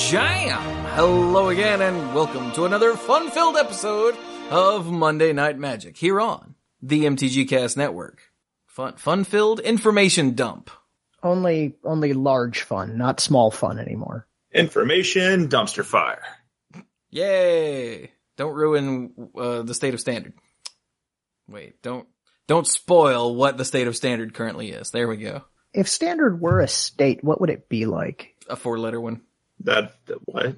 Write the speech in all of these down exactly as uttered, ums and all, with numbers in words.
Jam! Hello again, and welcome to another fun-filled episode of Monday Night Magic here on the M T G Cast Network. Fun, fun-filled information dump. Only, only large fun, not small fun anymore. Information dumpster fire. Yay! Don't ruin uh, the state of standard. Wait, don't don't spoil what the state of standard currently is. There we go. If standard were a state, what would it be like? A four-letter one. That, that what?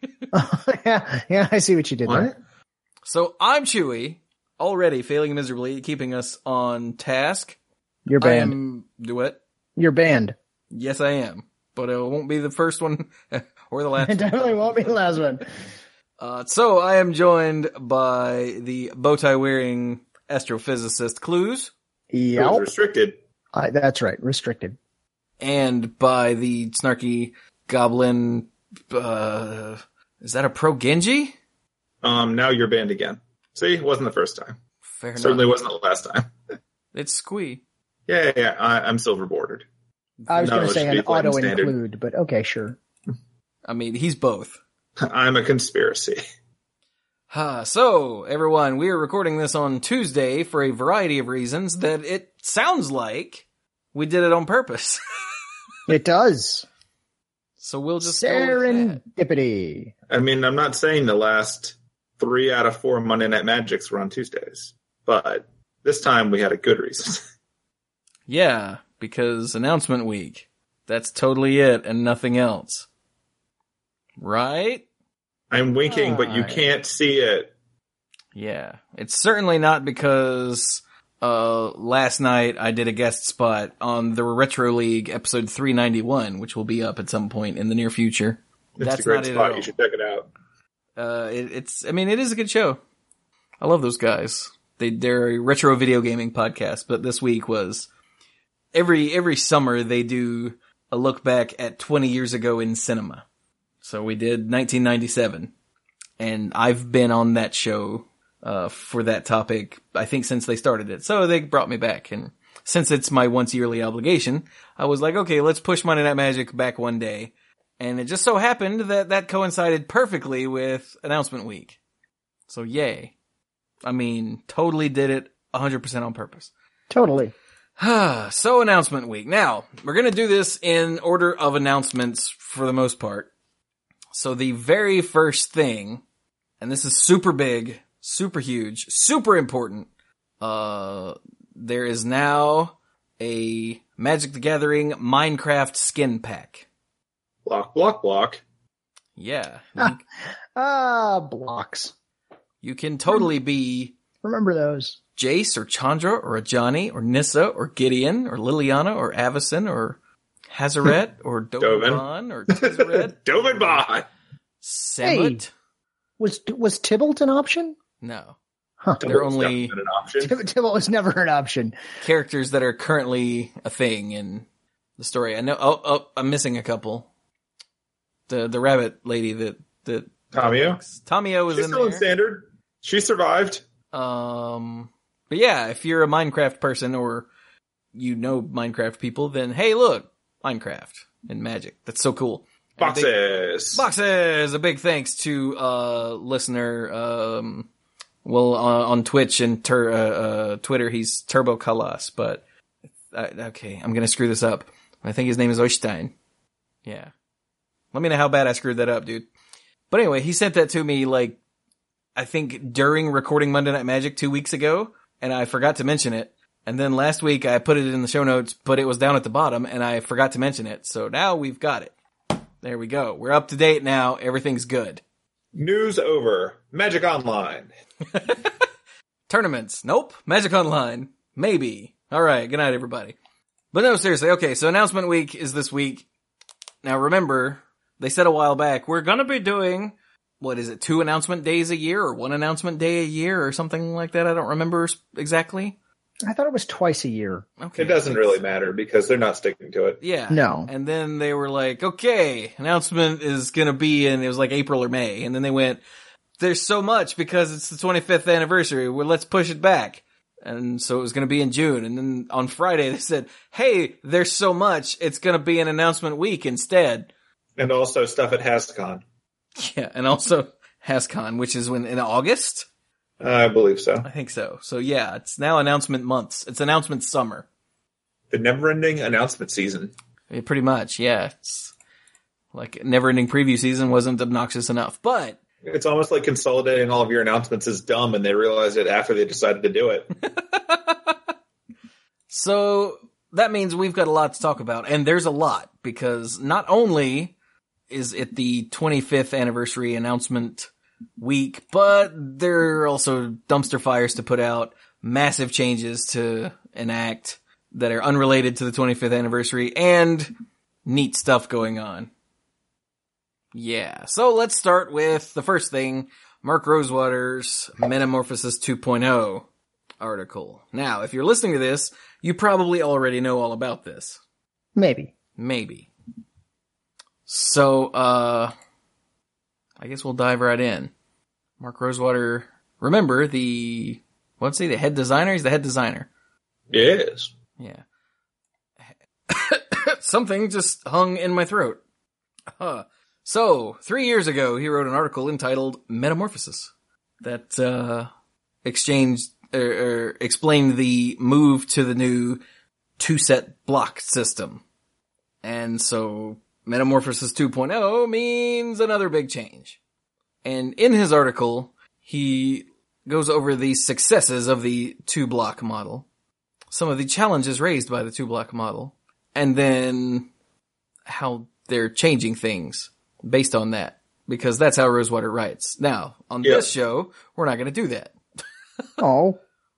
yeah, yeah, I see what you did What? there. So I'm Chewy, already failing miserably, keeping us on task. You're I banned. am, do what? You're banned. Yes, I am. But it won't be the first one or the last It one. definitely won't be the last one. Uh, so I am joined by the bow-tie-wearing astrophysicist Clues, It was Yep. restricted. Uh, that's right, restricted. and by the snarky goblin, uh, is that a pro Genji? Um, now you're banned again. See, it wasn't the first time. Fair Certainly enough. wasn't the last time. It's Squee. Yeah, yeah, yeah. I, I'm silver bordered. I was No, going it to say should be an plain auto standard. include, but okay, sure. I mean, he's both. I'm a conspiracy. Ah, so, everyone, we are recording this on Tuesday for a variety of reasons that it sounds like we did it on purpose. It does. So we'll just go with that. Serendipity. I mean, I'm not saying the last three out of four Monday Night Magics were on Tuesdays, but this time we had a good reason. Yeah, because announcement week. That's totally it and nothing else. Right? I'm winking, but you Right. can't see it. Yeah. It's certainly not because uh last night I did a guest spot on the Retro League episode three ninety-one, which will be up at some point in the near future. It's That's a great not it at spot. all. You should check it out. Uh it, it's I mean it is a good show. I love those guys. They they're a retro video gaming podcast, but this week was every every summer they do a look back at twenty years ago in cinema. So we did nineteen ninety-seven, and I've been on that show uh for that topic, I think, since they started it. So they brought me back, and since it's my once yearly obligation, I was like, okay, let's push Monday Night Magic back one day. And it just so happened that that coincided perfectly with announcement week. So yay. I mean, totally did it one hundred percent on purpose. Totally. So announcement week. Now, we're going to do this in order of announcements for the most part. So the very first thing, and this is super big, super huge, super important, uh, there is now a Magic the Gathering Minecraft skin pack. Block, block, block. Yeah. You, Ah, blocks. you can totally be Remember those. Jace or Chandra or Ajani or Nissa or Gideon or Liliana or Avacyn or Hazaret or Dovan or Tezzeret. Dovenbot. Samut? Was was Tybalt an option? No. Huh. They're only an option. Tyb- Tybalt was never an option. characters that are currently a thing in the story. I know. Oh, oh, I'm missing a couple. The the rabbit lady that that Tamio. Tamio was She's in still in there. standard. She survived. Um, but yeah, if you're a Minecraft person or you know Minecraft people, then hey, look, Minecraft and Magic. That's so cool. And a big- Boxes. Boxes! A big thanks to, uh, listener, um, well, uh, on Twitch and tur- uh, uh, Twitter, he's Turbo Kalas, but, uh, okay, I'm gonna screw this up. I think his name is Oystein. Yeah. Let me know how bad I screwed that up, dude. But anyway, he sent that to me, like, I think during recording Monday Night Magic two weeks ago, and I forgot to mention it. And then last week I put it in the show notes, but it was down at the bottom, and I forgot to mention it. So now we've got it. There we go. We're up to date now. Everything's good. News over. Magic Online. Tournaments. Nope. Magic Online. Maybe. All right. Good night, everybody. But no, seriously. Okay. So announcement week is this week. Now remember, they said a while back, we're going to be doing, what is it, two announcement days a year or one announcement day a year or something like that? I don't remember exactly. I thought it was twice a year. Okay. It doesn't really matter because they're not sticking to it. Yeah. No. And then they were like, okay, announcement is going to be in, it was like April or May. And then they went, there's so much because it's the twenty-fifth anniversary. Well, let's push it back. And so it was going to be in June. And then on Friday they said, hey, there's so much. It's going to be an announcement week instead. And also stuff at HasCon. Yeah, and also HasCon, which is when in August? I believe so. I think so. So yeah, it's now announcement months. It's announcement summer. The never-ending announcement season. Yeah, pretty much, yeah. It's like never-ending preview season wasn't obnoxious enough, but It's almost like consolidating all of your announcements is dumb, and they realized it after they decided to do it. So that means we've got a lot to talk about, and there's a lot, because not only is it the twenty-fifth anniversary announcement week, but there are also dumpster fires to put out, massive changes to enact that are unrelated to the twenty-fifth anniversary, and neat stuff going on. Yeah, so let's start with the first thing, Mark Rosewater's Metamorphosis two point oh article. Now, if you're listening to this, you probably already know all about this. Maybe. Maybe. So, uh, I guess we'll dive right in. Mark Rosewater, remember the, what's he, the head designer? He's the head designer. Yes. Yeah. Something just hung in my throat. Uh, so, three years ago, he wrote an article entitled Metamorphosis that, uh, exchanged, or, or explained the move to the new two-set block system. And so, Metamorphosis two point oh means another big change. And in his article, he goes over the successes of the two-block model, some of the challenges raised by the two-block model, and then how they're changing things based on that. Because that's how Rosewater writes. Now, on Yeah. this show, we're not going to do that. Oh,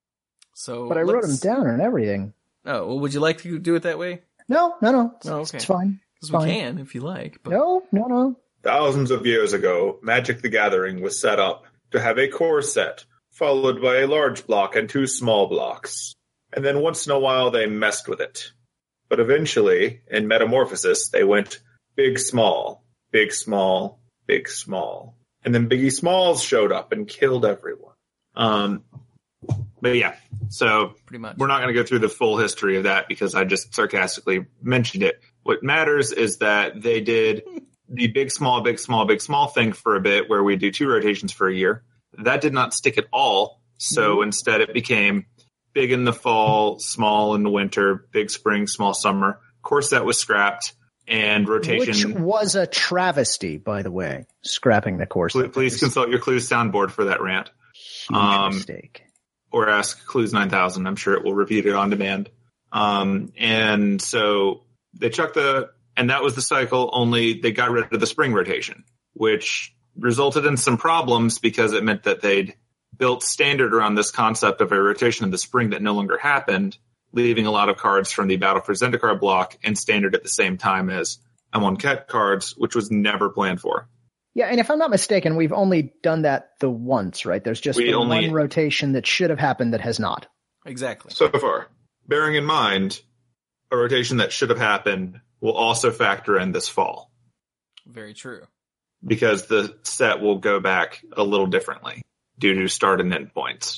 So, but I wrote them let's- down and everything. Oh, well, would you like to do it that way? No, no, no. It's, Oh, okay. it's fine. Because It's we fine. can, if you like. But No, no, no. Thousands of years ago, Magic the Gathering was set up to have a core set, followed by a large block and two small blocks. And then once in a while, they messed with it. But eventually, in Metamorphosis, they went big, small, big, small, big, small. And then Biggie Smalls showed up and killed everyone. Um, but yeah, so pretty much. we're not going to go through the full history of that because I just sarcastically mentioned it. What matters is that they did the big, small, big, small, big, small thing for a bit where we do two rotations for a year. That did not stick at all. So Mhm. instead it became big in the fall, small in the winter, big spring, small summer. Core set was scrapped and Which rotation. was a travesty, by the way, scrapping the course. Please, please consult your Clues soundboard for that rant. Huge um, mistake. Or ask Clues nine thousand. I'm sure it will repeat it on demand. Um, and so they chucked the, and that was the cycle, only they got rid of the spring rotation, which resulted in some problems because it meant that they'd built standard around this concept of a rotation of the spring that no longer happened, leaving a lot of cards from the Battle for Zendikar block and standard at the same time as Amonkhet cards, which was never planned for. Yeah, and if I'm not mistaken, we've only done that the once, right? There's just We the only- one rotation that should have happened that has not. Exactly. So far, bearing in mind, a rotation that should have happened will also factor in this fall Very true. because the set will go back a little differently due to start and end points.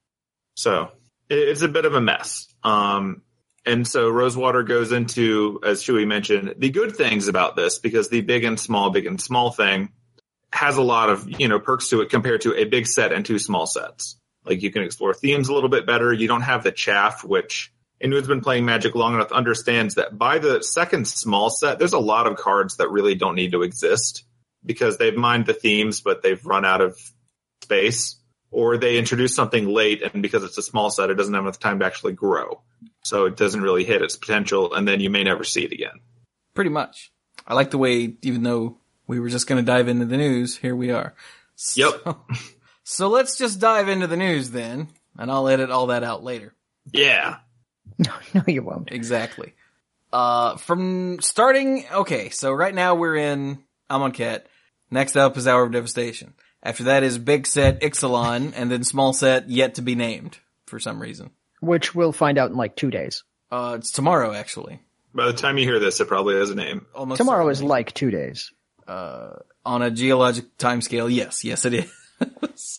So it- it's a bit of a mess. Um, and so Rosewater goes into, as Chewy mentioned, the good things about this because the big and small, big and small thing has a lot of, you know, perks to it compared to a big set and two small sets. Like you can explore themes a little bit better. You don't have the chaff, which anyone who's been playing Magic long enough understands that by the second small set, there's a lot of cards that really don't need to exist because they've mined the themes, but they've run out of space, or they introduce something late and because it's a small set, it doesn't have enough time to actually grow. So it doesn't really hit its potential and then you may never see it again. Pretty much. I like the way, even though we were just going to dive into the news, here we are. So, Yep. So let's just dive into the news then, and I'll edit all that out later. Yeah. No, no, you won't. Exactly. Uh, from starting, okay, so right now we're in Amonkhet. Next up is Hour of Devastation. After that is big set Ixalan, and then small set yet to be named for some reason. Which we'll find out in like two days. Uh, it's tomorrow actually. By the time you hear this, it probably has a name. Almost Tomorrow is certainly. like two days. Uh, on a geologic timescale, yes, yes it is.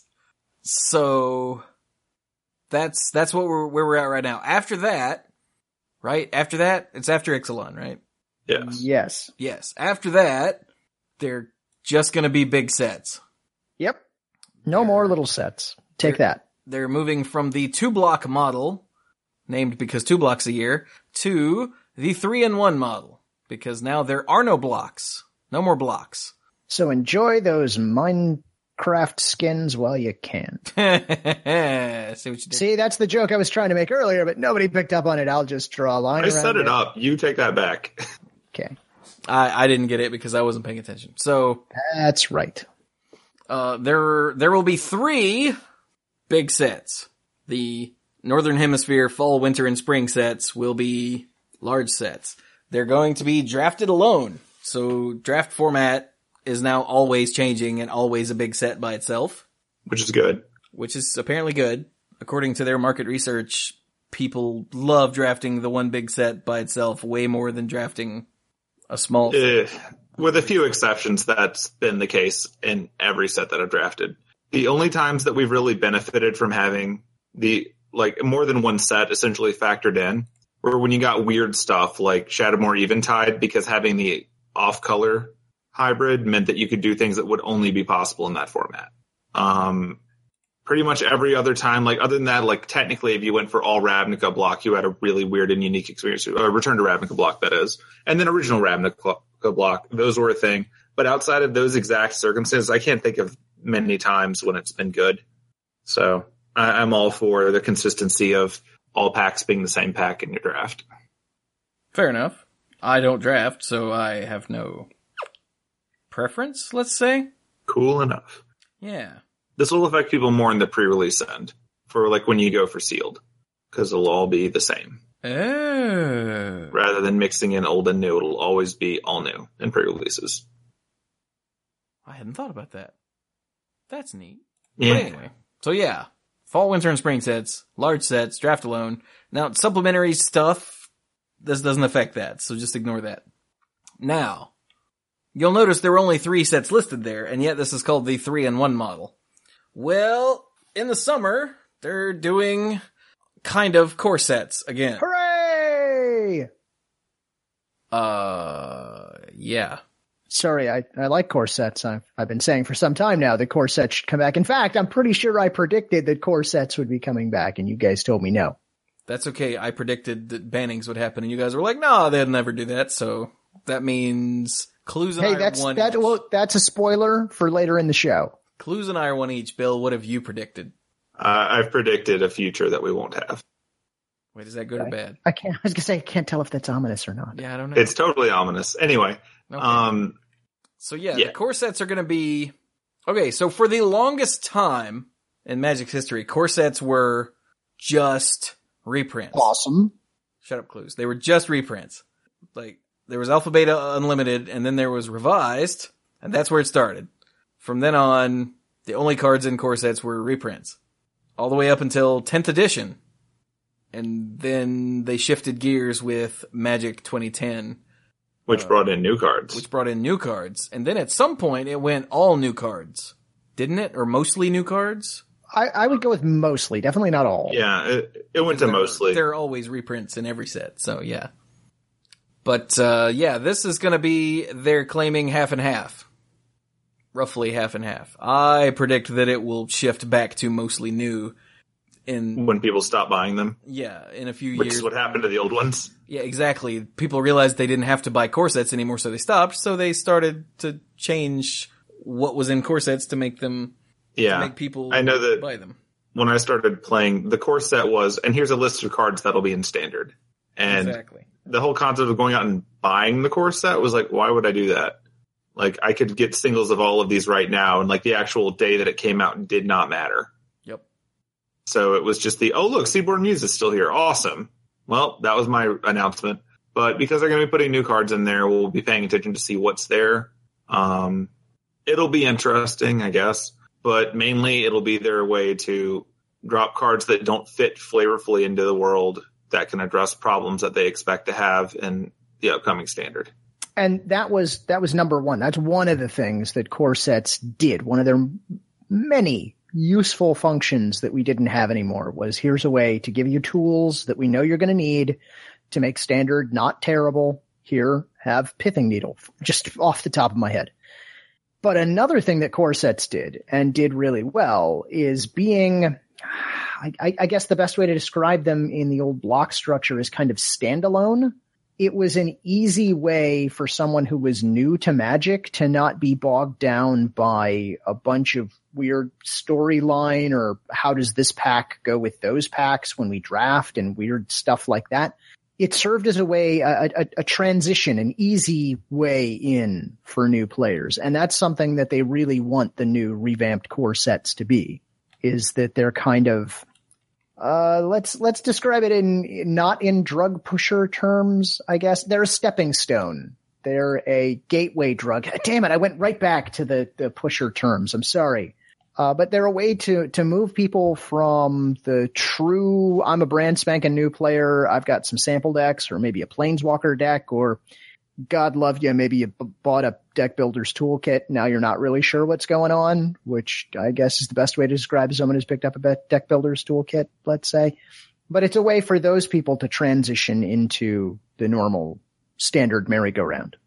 So that's that's what we're where we're at right now. After that, right? After that, it's after Ixalan, right? Yes. Yes. Yes. After that, they're just going to be big sets. Yep. No more little sets. Take that. They're moving from the two-block model, named because two blocks a year, to the three-in-one model, because now there are no blocks. No more blocks. So enjoy those Minecraft skins while you can. See what you did? See, that's the joke I was trying to make earlier, but nobody picked up on it. I'll just draw a line I around set it it up. You take that back. Okay. I, I didn't get it because I wasn't paying attention. So That's right. uh, there there will be three big sets. The Northern Hemisphere fall, winter, and spring sets will be large sets. They're going to be drafted alone. So draft format is now always changing and always a big set by itself, Which is good. which is apparently good. According to their market research, people love drafting the one big set by itself way more than drafting a small set. Uh, with a few exceptions, that's been the case in every set that I've drafted. The only times that we've really benefited from having the, like, more than one set essentially factored in were when you got weird stuff like Shadowmoor Eventide, because having the off-color hybrid meant that you could do things that would only be possible in that format. Um, pretty much every other time, like, other than that, like, technically if you went for all Ravnica block, you had a really weird and unique experience. Uh, Return to Ravnica block, that is. And then original Ravnica block, those were a thing. But outside of those exact circumstances, I can't think of many times when it's been good. So I- I'm all for the consistency of all packs being the same pack in your draft. Fair enough. I don't draft, so I have no preference, let's say. Cool enough. Yeah. This will affect people more in the pre-release end for like when you go for sealed, because it'll all be the same. Oh. Rather than mixing in old and new, it'll always be all new in pre-releases. I hadn't thought about that. That's neat. Yeah. But anyway, so yeah, fall, winter, and spring sets, large sets, draft alone. Now, supplementary stuff, this doesn't affect that, so just ignore that. Now, you'll notice there were only three sets listed there, and yet this is called the three-in-one model. Well, in the summer, they're doing kind of core sets again. Hooray! Uh, yeah. Sorry, I, I like core sets. I've, I've been saying for some time now that core sets should come back. In fact, I'm pretty sure I predicted that core sets would be coming back, and you guys told me no. That's okay. I predicted that bannings would happen, and you guys were like, no, they'd never do that, so that means Clues and Hey, I that's are one that. each. Well, that's a spoiler for later in the show. Clues and I are one each. Bill, what have you predicted? Uh, I've predicted a future that we won't have. Wait, is that good or bad? I can't. I was gonna say I can't tell if that's ominous or not. Yeah, I don't know. It's totally ominous. Anyway, Okay. um, So yeah, Yeah. the core sets are going to be okay. So for the longest time in Magic's history, core sets were just reprints. Awesome. Shut up, Clues. They were just reprints. Like there was Alpha Beta Unlimited, and then there was Revised, and that's where it started. From then on, the only cards in core sets were reprints, all the way up until tenth edition, and then they shifted gears with Magic twenty ten. which brought in new cards. Which brought in new cards. And then at some point it went all new cards. Didn't it? Or mostly new cards? I, I would go with mostly. Definitely not all. Yeah, it, it went to There- mostly. There are always reprints in every set, so yeah. But, uh, yeah, this is gonna be, they're claiming half and half. Roughly half and half. I predict that it will shift back to mostly new in, When people stop buying them, yeah, in a few which years. is what happened to the old ones. Yeah, exactly. People realized they didn't have to buy core sets anymore, so they stopped. So they started to change what was in core sets to make them, Yeah, to make people I know that buy them. when I started playing, the core set was, and here's a list of cards that'll be in standard. And Exactly. the whole concept of going out and buying the core set was like, why would I do that? Like, I could get singles of all of these right now, and like the actual day that it came out did not matter. Yep. So it was just the, oh look, Seaborn Muse is still here. Awesome. Well, that was my announcement. But because they're going to be putting new cards in there, we'll be paying attention to see what's there. Um, it'll be interesting, I guess. But mainly it'll be their way to drop cards that don't fit flavorfully into the world that can address problems that they expect to have in the upcoming standard. And that was that was number one. That's one of the things that core sets did. One of their many useful functions that we didn't have anymore was here's a way to give you tools that we know you're going to need to make standard not terrible. Here, have Pithing Needle, just off the top of my head. But another thing that core sets did and did really well is being, I, I guess the best way to describe them in the old block structure is kind of standalone. It was an easy way for someone who was new to Magic to not be bogged down by a bunch of weird storyline or how does this pack go with those packs when we draft and weird stuff like that. It served as a way, a, a, a transition, an easy way in for new players. And that's something that they really want the new revamped core sets to be, is that they're kind of, uh, let's, let's describe it in, not in drug pusher terms, I guess. They're a stepping stone. They're a gateway drug. Damn it. I went right back to the, the pusher terms. I'm sorry. Uh, but they're a way to, to move people from the true, I'm a brand spanking new player, I've got some sample decks, or maybe a Planeswalker deck, or God love you, maybe you b- bought a Deck Builder's Toolkit, now you're not really sure what's going on, which I guess is the best way to describe someone who's picked up a Deck Builder's Toolkit, let's say. But it's a way for those people to transition into the normal standard merry-go-round.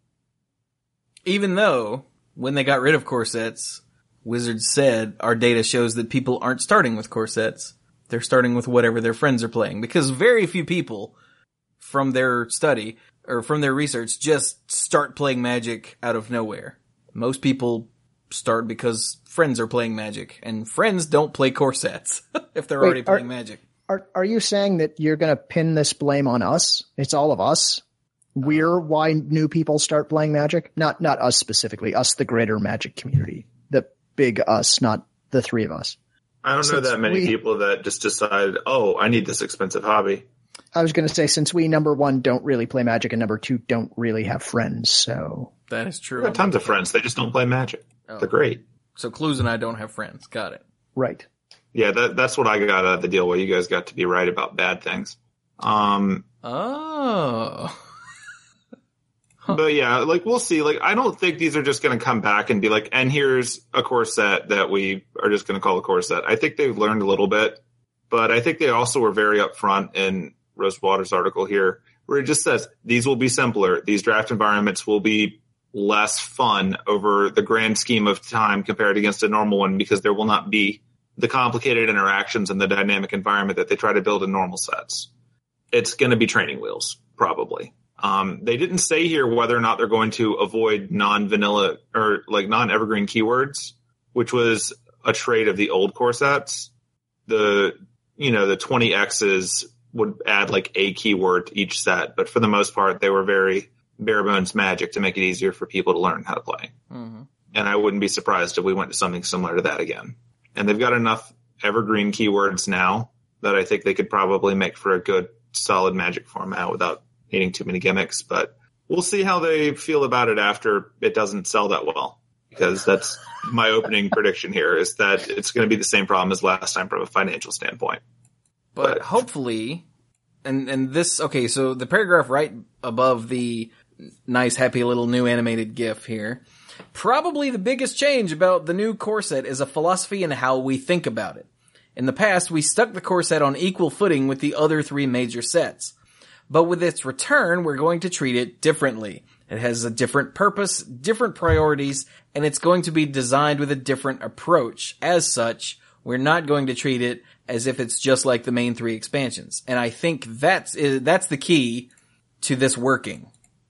Even though, when they got rid of core sets, Wizards said, our data shows that people aren't starting with core sets. They're starting with whatever their friends are playing. Because very few people, from their study, or from their research, just start playing Magic out of nowhere. Most people start because friends are playing Magic. And friends don't play core sets, if they're Wait, already playing are, Magic. Are, are you saying that you're going to pin this blame on us? It's all of us? We're why new people start playing Magic? Not, not us specifically, us, the greater Magic community. The big us, not the three of us. I don't know Since that many we, people that just decide, oh, I need this expensive hobby. I was going to say, since we, number one, don't really play Magic, and number two, don't really have friends, so. That is true. I have tons of friends. They just don't play Magic. Oh. They're great. So Clues and I don't have friends. Got it. Right. Yeah, that, that's what I got out of the deal where you guys got to be right about bad things. Um, oh. Huh. But yeah, like we'll see. Like I don't think these are just going to come back and be like, and here's a core set that we are just going to call a core set. I think they've learned a little bit, but I think they also were very upfront in Rosewater's article here, where it just says these will be simpler. These draft environments will be less fun over the grand scheme of time compared against a normal one because there will not be the complicated interactions and the dynamic environment that they try to build in normal sets. It's going to be training wheels, probably. Um, they didn't say here whether or not they're going to avoid non-vanilla or like non-evergreen keywords, which was a trait of the old core sets. The, you know, the twenty X's would add like a keyword to each set, but for the most part, they were very bare bones Magic to make it easier for people to learn how to play. Mm-hmm. And I wouldn't be surprised if we went to something similar to that again. And they've got enough evergreen keywords now that I think they could probably make for a good, solid Magic format without needing too many gimmicks, but we'll see how they feel about it after it doesn't sell that well, because that's my opening prediction here is that it's going to be the same problem as last time from a financial standpoint. But, but hopefully, and, and this, okay, so the paragraph right above the nice, happy little new animated GIF here, probably the biggest change about the new core set is a philosophy in how we think about it. In the past, we stuck the core set on equal footing with the other three major sets. But with its return, we're going to treat it differently. It has a different purpose, different priorities, and it's going to be designed with a different approach. As such, we're not going to treat it as if it's just like the main three expansions. And I think that's, that's the key to this working.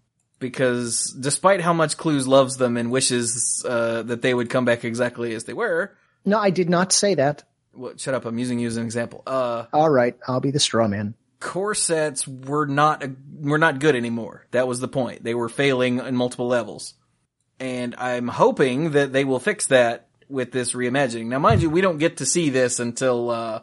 Because despite how much Clues loves them and wishes uh, that they would come back exactly as they were. No, I did not say that. Well, shut up, I'm using you as an example. Uh, All right, I'll be the straw man. Core sets were not were not good anymore. That was the point. They were failing in multiple levels. And I'm hoping that they will fix that with this reimagining. Now, mind you, we don't get to see this until, uh,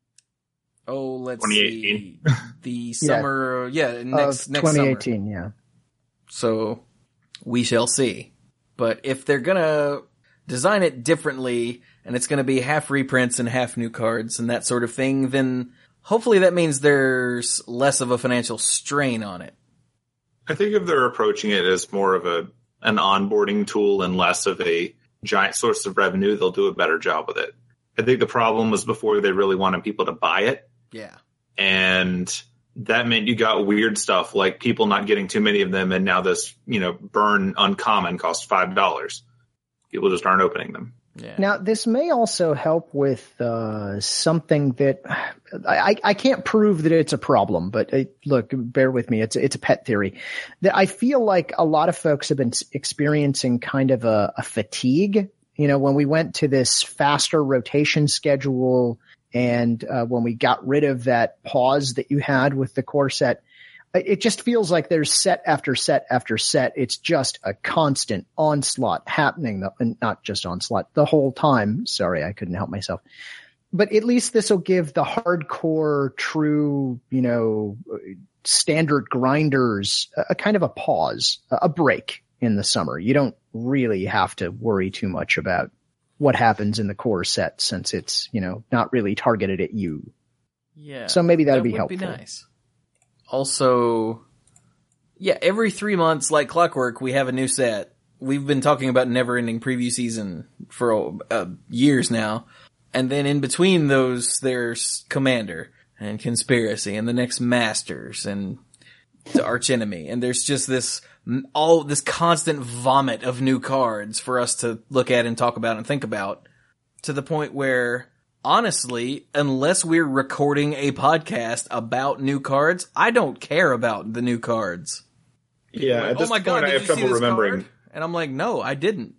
oh, let's see, the summer, yeah, yeah next, of next twenty eighteen, summer. Yeah. So, we shall see. But if they're gonna design it differently, and it's gonna be half reprints and half new cards and that sort of thing, then hopefully that means there's less of a financial strain on it. I think if they're approaching it as more of a an onboarding tool and less of a giant source of revenue, they'll do a better job with it. I think the problem was before they really wanted people to buy it. Yeah. And that meant you got weird stuff like people not getting too many of them, and now this, you know, burn uncommon costs five dollars. People just aren't opening them. Yeah. Now, this may also help with uh, something that I, I can't prove that it's a problem, but it, look, bear with me. It's it's a pet theory that I feel like a lot of folks have been experiencing kind of a, a fatigue. You know, when we went to this faster rotation schedule and uh, when we got rid of that pause that you had with the core set, it just feels like there's set after set after set. It's just a constant onslaught happening, and not just onslaught the whole time. Sorry, I couldn't help myself. But at least this will give the hardcore, true, you know, standard grinders a, a kind of a pause, a break in the summer. You don't really have to worry too much about what happens in the core set since it's, you know, not really targeted at you. Yeah. So maybe that'd that be would helpful. Be nice. Also, yeah, every three months, like clockwork, we have a new set. We've been talking about Neverending Preview Season for uh, years now. And then in between those, there's Commander and Conspiracy and the next Masters and the Archenemy. And there's just this, all this constant vomit of new cards for us to look at and talk about and think about, to the point where, honestly, unless we're recording a podcast about new cards, I don't care about the new cards. Yeah, Like, at this oh my point, god, I did have you see trouble this remembering. card? And I'm like, no, I didn't.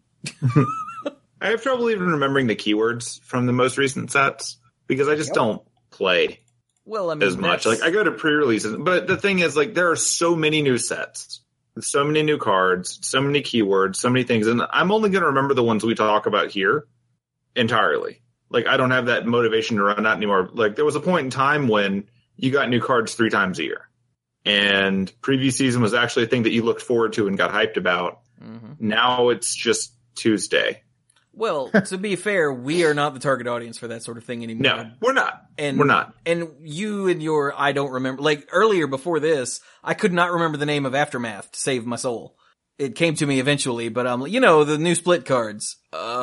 I have trouble even remembering the keywords from the most recent sets because I just Yep. don't play Well, I mean, as much. that's- Like I go to pre-releases, but the thing is, like, there are so many new sets, so many new cards, so many keywords, so many things, and I'm only going to remember the ones we talk about here entirely. Like, I don't have that motivation to run out anymore. Like, there was a point in time when you got new cards three times a year, and preview season was actually a thing that you looked forward to and got hyped about. Mm-hmm. Now it's just Tuesday. Well, to be fair, we are not the target audience for that sort of thing anymore. No, we're not. And We're not. And you and your, I don't remember, like earlier before this, I could not remember the name of Aftermath to save my soul. It came to me eventually, but I'm like, you know, the new split cards.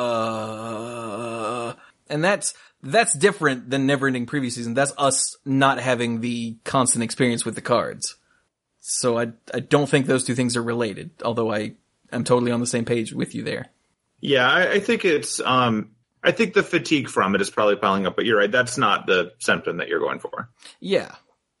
Uh, and that's, that's different than Neverending Preview Season. That's us not having the constant experience with the cards. So I, I don't think those two things are related, although I am totally on the same page with you there. Yeah, I, I think it's, um, I think the fatigue from it is probably piling up, but you're right. That's not the symptom that you're going for. Yeah.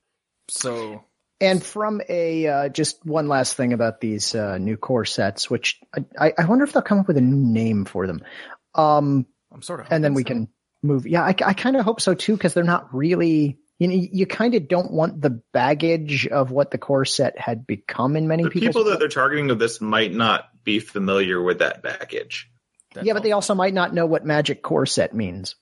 So. And from a, uh, just one last thing about these, uh, new core sets, which I, I wonder if they'll come up with a new name for them. Um, I'm sort of, and then we so. can move. Yeah, I, I kind of hope so too, because they're not really, you know, you kind of don't want the baggage of what the core set had become in many The people's people that they're targeting with this might not be familiar with that baggage. That's yeah, but they also might not know what Magic core set means.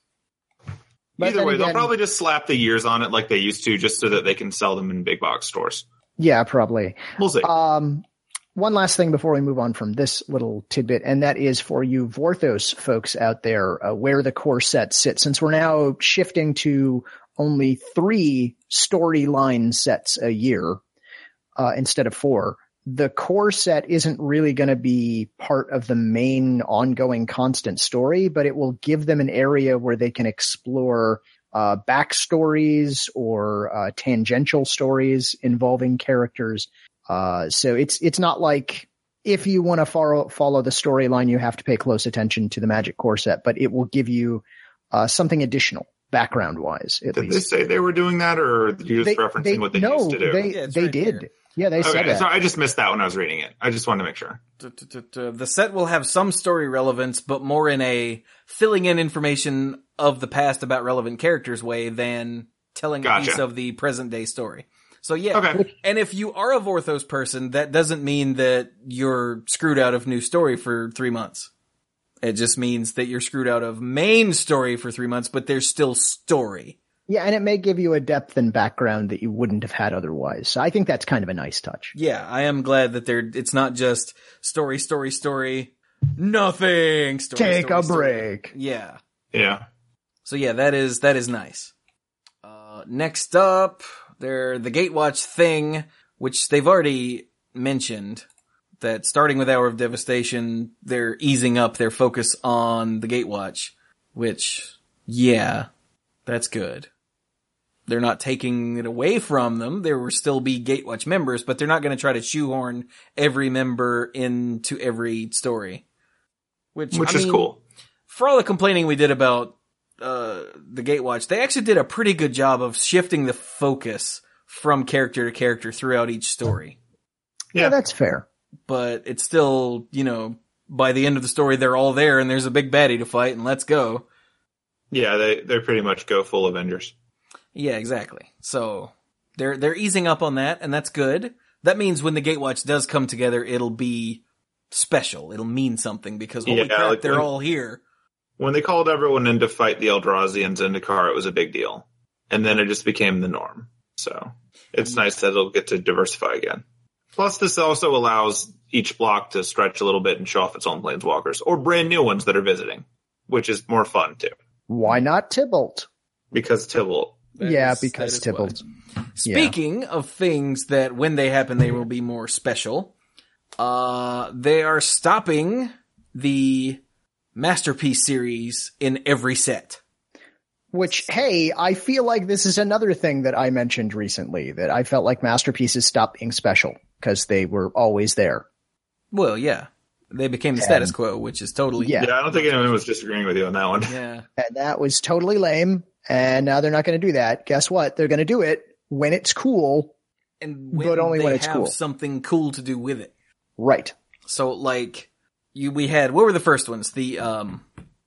But Either then way, again- they'll probably just slap the years on it like they used to, just so that they can sell them in big box stores. Yeah, probably. We'll see. Um, one last thing before we move on from this little tidbit, and that is for you Vorthos folks out there, uh, where the core set sits. Since we're now shifting to only three storyline sets a year uh, instead of four, the core set isn't really going to be part of the main ongoing constant story, but it will give them an area where they can explore uh, backstories or uh, tangential stories involving characters. Uh, so it's it's not like if you want to follow follow the storyline, you have to pay close attention to the Magic core set, but it will give you uh, something additional background wise. At Did least they say they were doing that, or are you just They- referencing they- what they no, used to do? They Yeah, it's they right did. here. Yeah, they said okay, that. so I just missed that when I was reading it. I just wanted to make sure. T- t- t- t- The set will have some story relevance, but more in a filling in information of the past about relevant characters way than telling a Gotcha. piece of the present day story. So yeah. Okay. And if you are a Vorthos person, that doesn't mean that you're screwed out of new story for three months. It just means that you're screwed out of main story for three months, but there's still story. Yeah, and it may give you a depth and background that you wouldn't have had otherwise. So I think that's kind of a nice touch. Yeah, I am glad that they're, it's not just story, story, story, nothing. Story, Take story, a story. break. Yeah. Yeah. So yeah, that is, that is nice. Uh, next up, they're the Gatewatch thing, which they've already mentioned, that starting with Hour of Devastation, they're easing up their focus on the Gatewatch, which, yeah, that's good. They're not taking it away from them. There will still be Gatewatch members, but they're not going to try to shoehorn every member into every story. which, which I is mean, cool. For all the complaining we did about uh, the Gatewatch, they actually did a pretty good job of shifting the focus from character to character throughout each story. Yeah, yeah that's fair. But it's still, you know, by the end of the story, they're all there and there's a big baddie to fight and let's go. Yeah, they, they're pretty much go full Avengers. Yeah, exactly. So they're, they're easing up on that and that's good. That means when the Gatewatch does come together, it'll be special. It'll mean something because holy yeah, crap, like they're when, all here. When they called everyone in to fight the Eldrazi and Zendikar, it was a big deal. And then it just became the norm. So it's nice that it'll get to diversify again. Plus, this also allows each block to stretch a little bit and show off its own planeswalkers, or brand new ones that are visiting, which is more fun, too. Why not Tybalt? Because Tybalt. That yeah, is, because Tybalt. Speaking yeah. of things that when they happen, they will be more special, uh, they are stopping the Masterpiece series in every set. Which, hey, I feel like this is another thing that I mentioned recently, that I felt like Masterpieces stopped being special because they were always there. Well, yeah. They became the and, status quo, which is totally... Yeah. yeah, I don't think anyone was disagreeing with you on that one. Yeah. And that was totally lame, and now they're not going to do that. Guess what? They're going to do it when it's cool, and when but only they when it's have cool. something cool to do with it. Right. So, like, you we had... What were the first ones? The, um...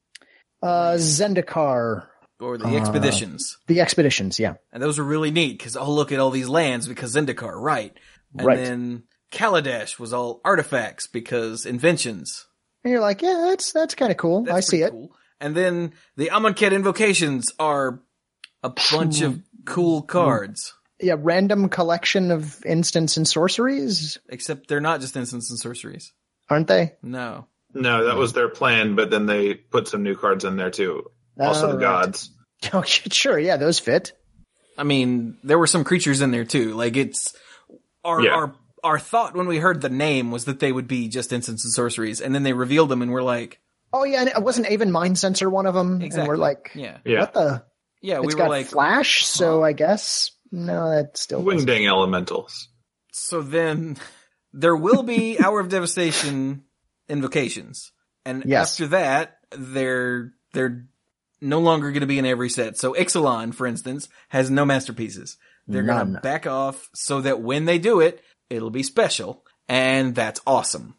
Uh, Zendikar... Or the expeditions. Uh, the expeditions, yeah. And those were really neat, because, oh, look at all these lands, because Zendikar, right. And right. then Kaladesh was all artifacts, because inventions. And you're like, yeah, that's that's kind of cool. That's I see it. Cool. And then the Amonkhet invocations are a bunch of cool cards. Yeah, random collection of instants and sorceries? Except they're not just instants and sorceries. Aren't they? No. No, that was their plan, but then they put some new cards in there, too. Also, oh, the right. gods. Oh, sure, yeah, those fit. I mean, there were some creatures in there too. Like it's our yeah. our our thought when we heard the name was that they would be just instants and sorceries, and then they revealed them, and we're like, "Oh yeah, and it wasn't even Mind Sensor one of them?" Exactly. And we're like, "Yeah, yeah. what the? Yeah, it's we got were like Flash, so I guess no, that still Wingding Elementals." So then there will be Hour of Devastation invocations, and yes. after that, they're they're no longer going to be in every set. So Ixalan, for instance, has no masterpieces. They're going to back off so that when they do it, it'll be special. And that's awesome.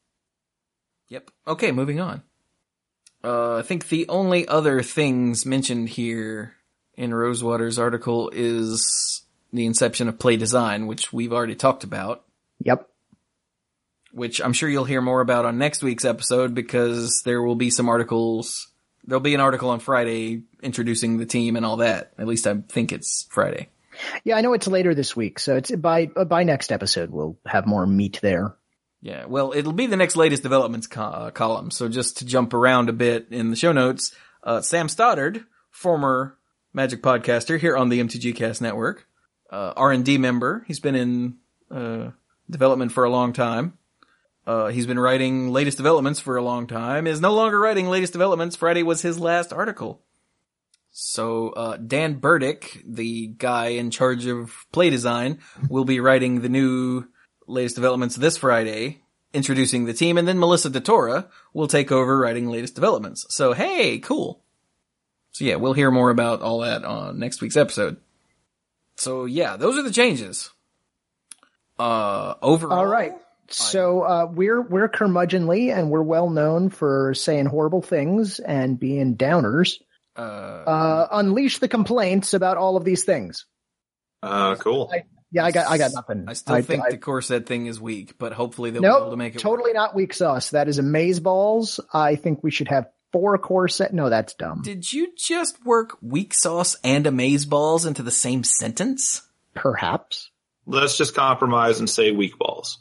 Yep. Okay, moving on. Uh, I think the only other things mentioned here in Rosewater's article is the inception of play design, which we've already talked about. Yep. Which I'm sure you'll hear more about on next week's episode because there will be some articles. There'll be an article on Friday introducing the team and all that. At least I think it's Friday. Yeah, I know it's later this week, so it's by by next episode we'll have more meat there. Yeah, well, it'll be the next latest developments co- uh, column. So just to jump around a bit in the show notes, uh, Sam Stoddard, former Magic podcaster here on the M T G Cast Network, uh, R and D member. He's been in uh, development for a long time. Uh, he's been writing latest developments for a long time, is no longer writing latest developments. Friday was his last article. So, uh, Dan Burdick, the guy in charge of play design, will be writing the new latest developments this Friday, introducing the team, and then Melissa DeTora will take over writing latest developments. So, hey, cool. So yeah, we'll hear more about all that on next week's episode. So yeah, those are the changes. Uh, overall. All right. So, uh, we're, we're curmudgeonly and we're well known for saying horrible things and being downers. Uh, uh, unleash the complaints about all of these things. Uh, cool. I, yeah, I got, I got nothing. I still I, think I, the Corset thing is weak, but hopefully they'll nope, be able to make it totally work. not weak sauce. That is amazeballs. I think we should have four Corset. No, that's dumb. Did you just work weak sauce and amazeballs into the same sentence? Perhaps. Let's just compromise and say weak balls.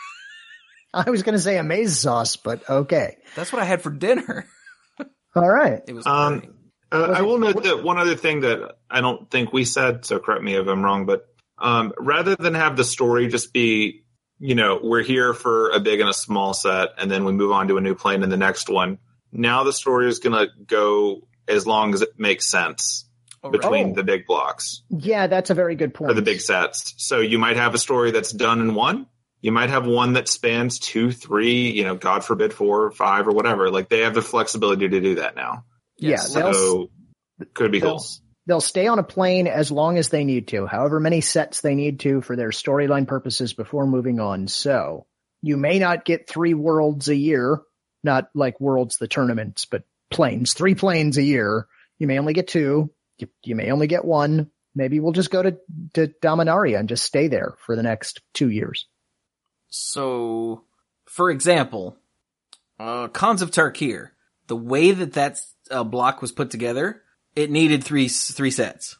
I was going to say amaze sauce, but okay. That's what I had for dinner. All right. It was Um, great. uh, I will note that one other thing that I don't think we said, so correct me if I'm wrong, but um, rather than have the story just be, you know, we're here for a big and a small set, and then we move on to a new plane in the next one, now the story is going to go as long as it makes sense Oh, right. between Oh. the big blocks Yeah, that's a very good point. or the big sets. So you might have a story that's done in one. You might have one that spans two, three, you know, God forbid, four, five, or whatever. Like, they have the flexibility to do that now. Yeah, so could be they'll, cool. They'll stay on a plane as long as they need to, however many sets they need to for their storyline purposes before moving on. So you may not get three worlds a year, not like Worlds the tournaments, but planes, three planes a year. You may only get two. You, you may only get one. Maybe we'll just go to, to Dominaria and just stay there for the next two years. So, for example, uh, Khans of Tarkir, the way that that uh, block was put together, it needed three three sets.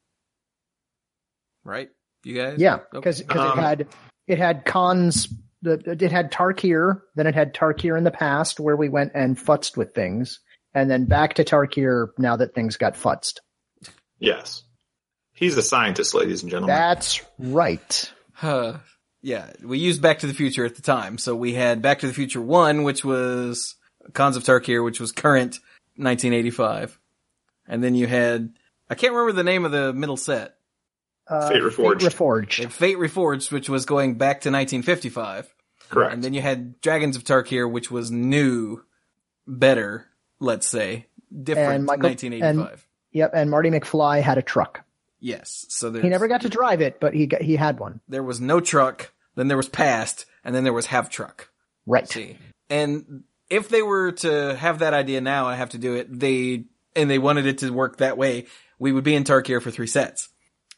Right? You guys? Yeah, because Okay. Um, it had it had Khans, the, it had Tarkir, then it had Tarkir in the past where we went and futzed with things, and then back to Tarkir now that things got futzed. Yes. He's a scientist, ladies and gentlemen. That's right. Uh, yeah, we used Back to the Future at the time. So we had Back to the Future one, which was Khans of Tarkir, which was current nineteen eighty-five. And then you had, I can't remember the name of the middle set. Uh, Fate Reforged. Fate Reforged. They had Fate Reforged, which was going back to nineteen fifty-five. Correct. And then you had Dragons of Tarkir, which was new, better, let's say, different And Michael- nineteen eighty-five. and- Yep, and Marty McFly had a truck. Yes. So He never got to drive it, but he got, he had one. there was no truck, then there was past, and then there was have truck. Right. See. And if they were to have that idea now, I have to do it, they, and they wanted it to work that way, we would be in Tarkir for three sets.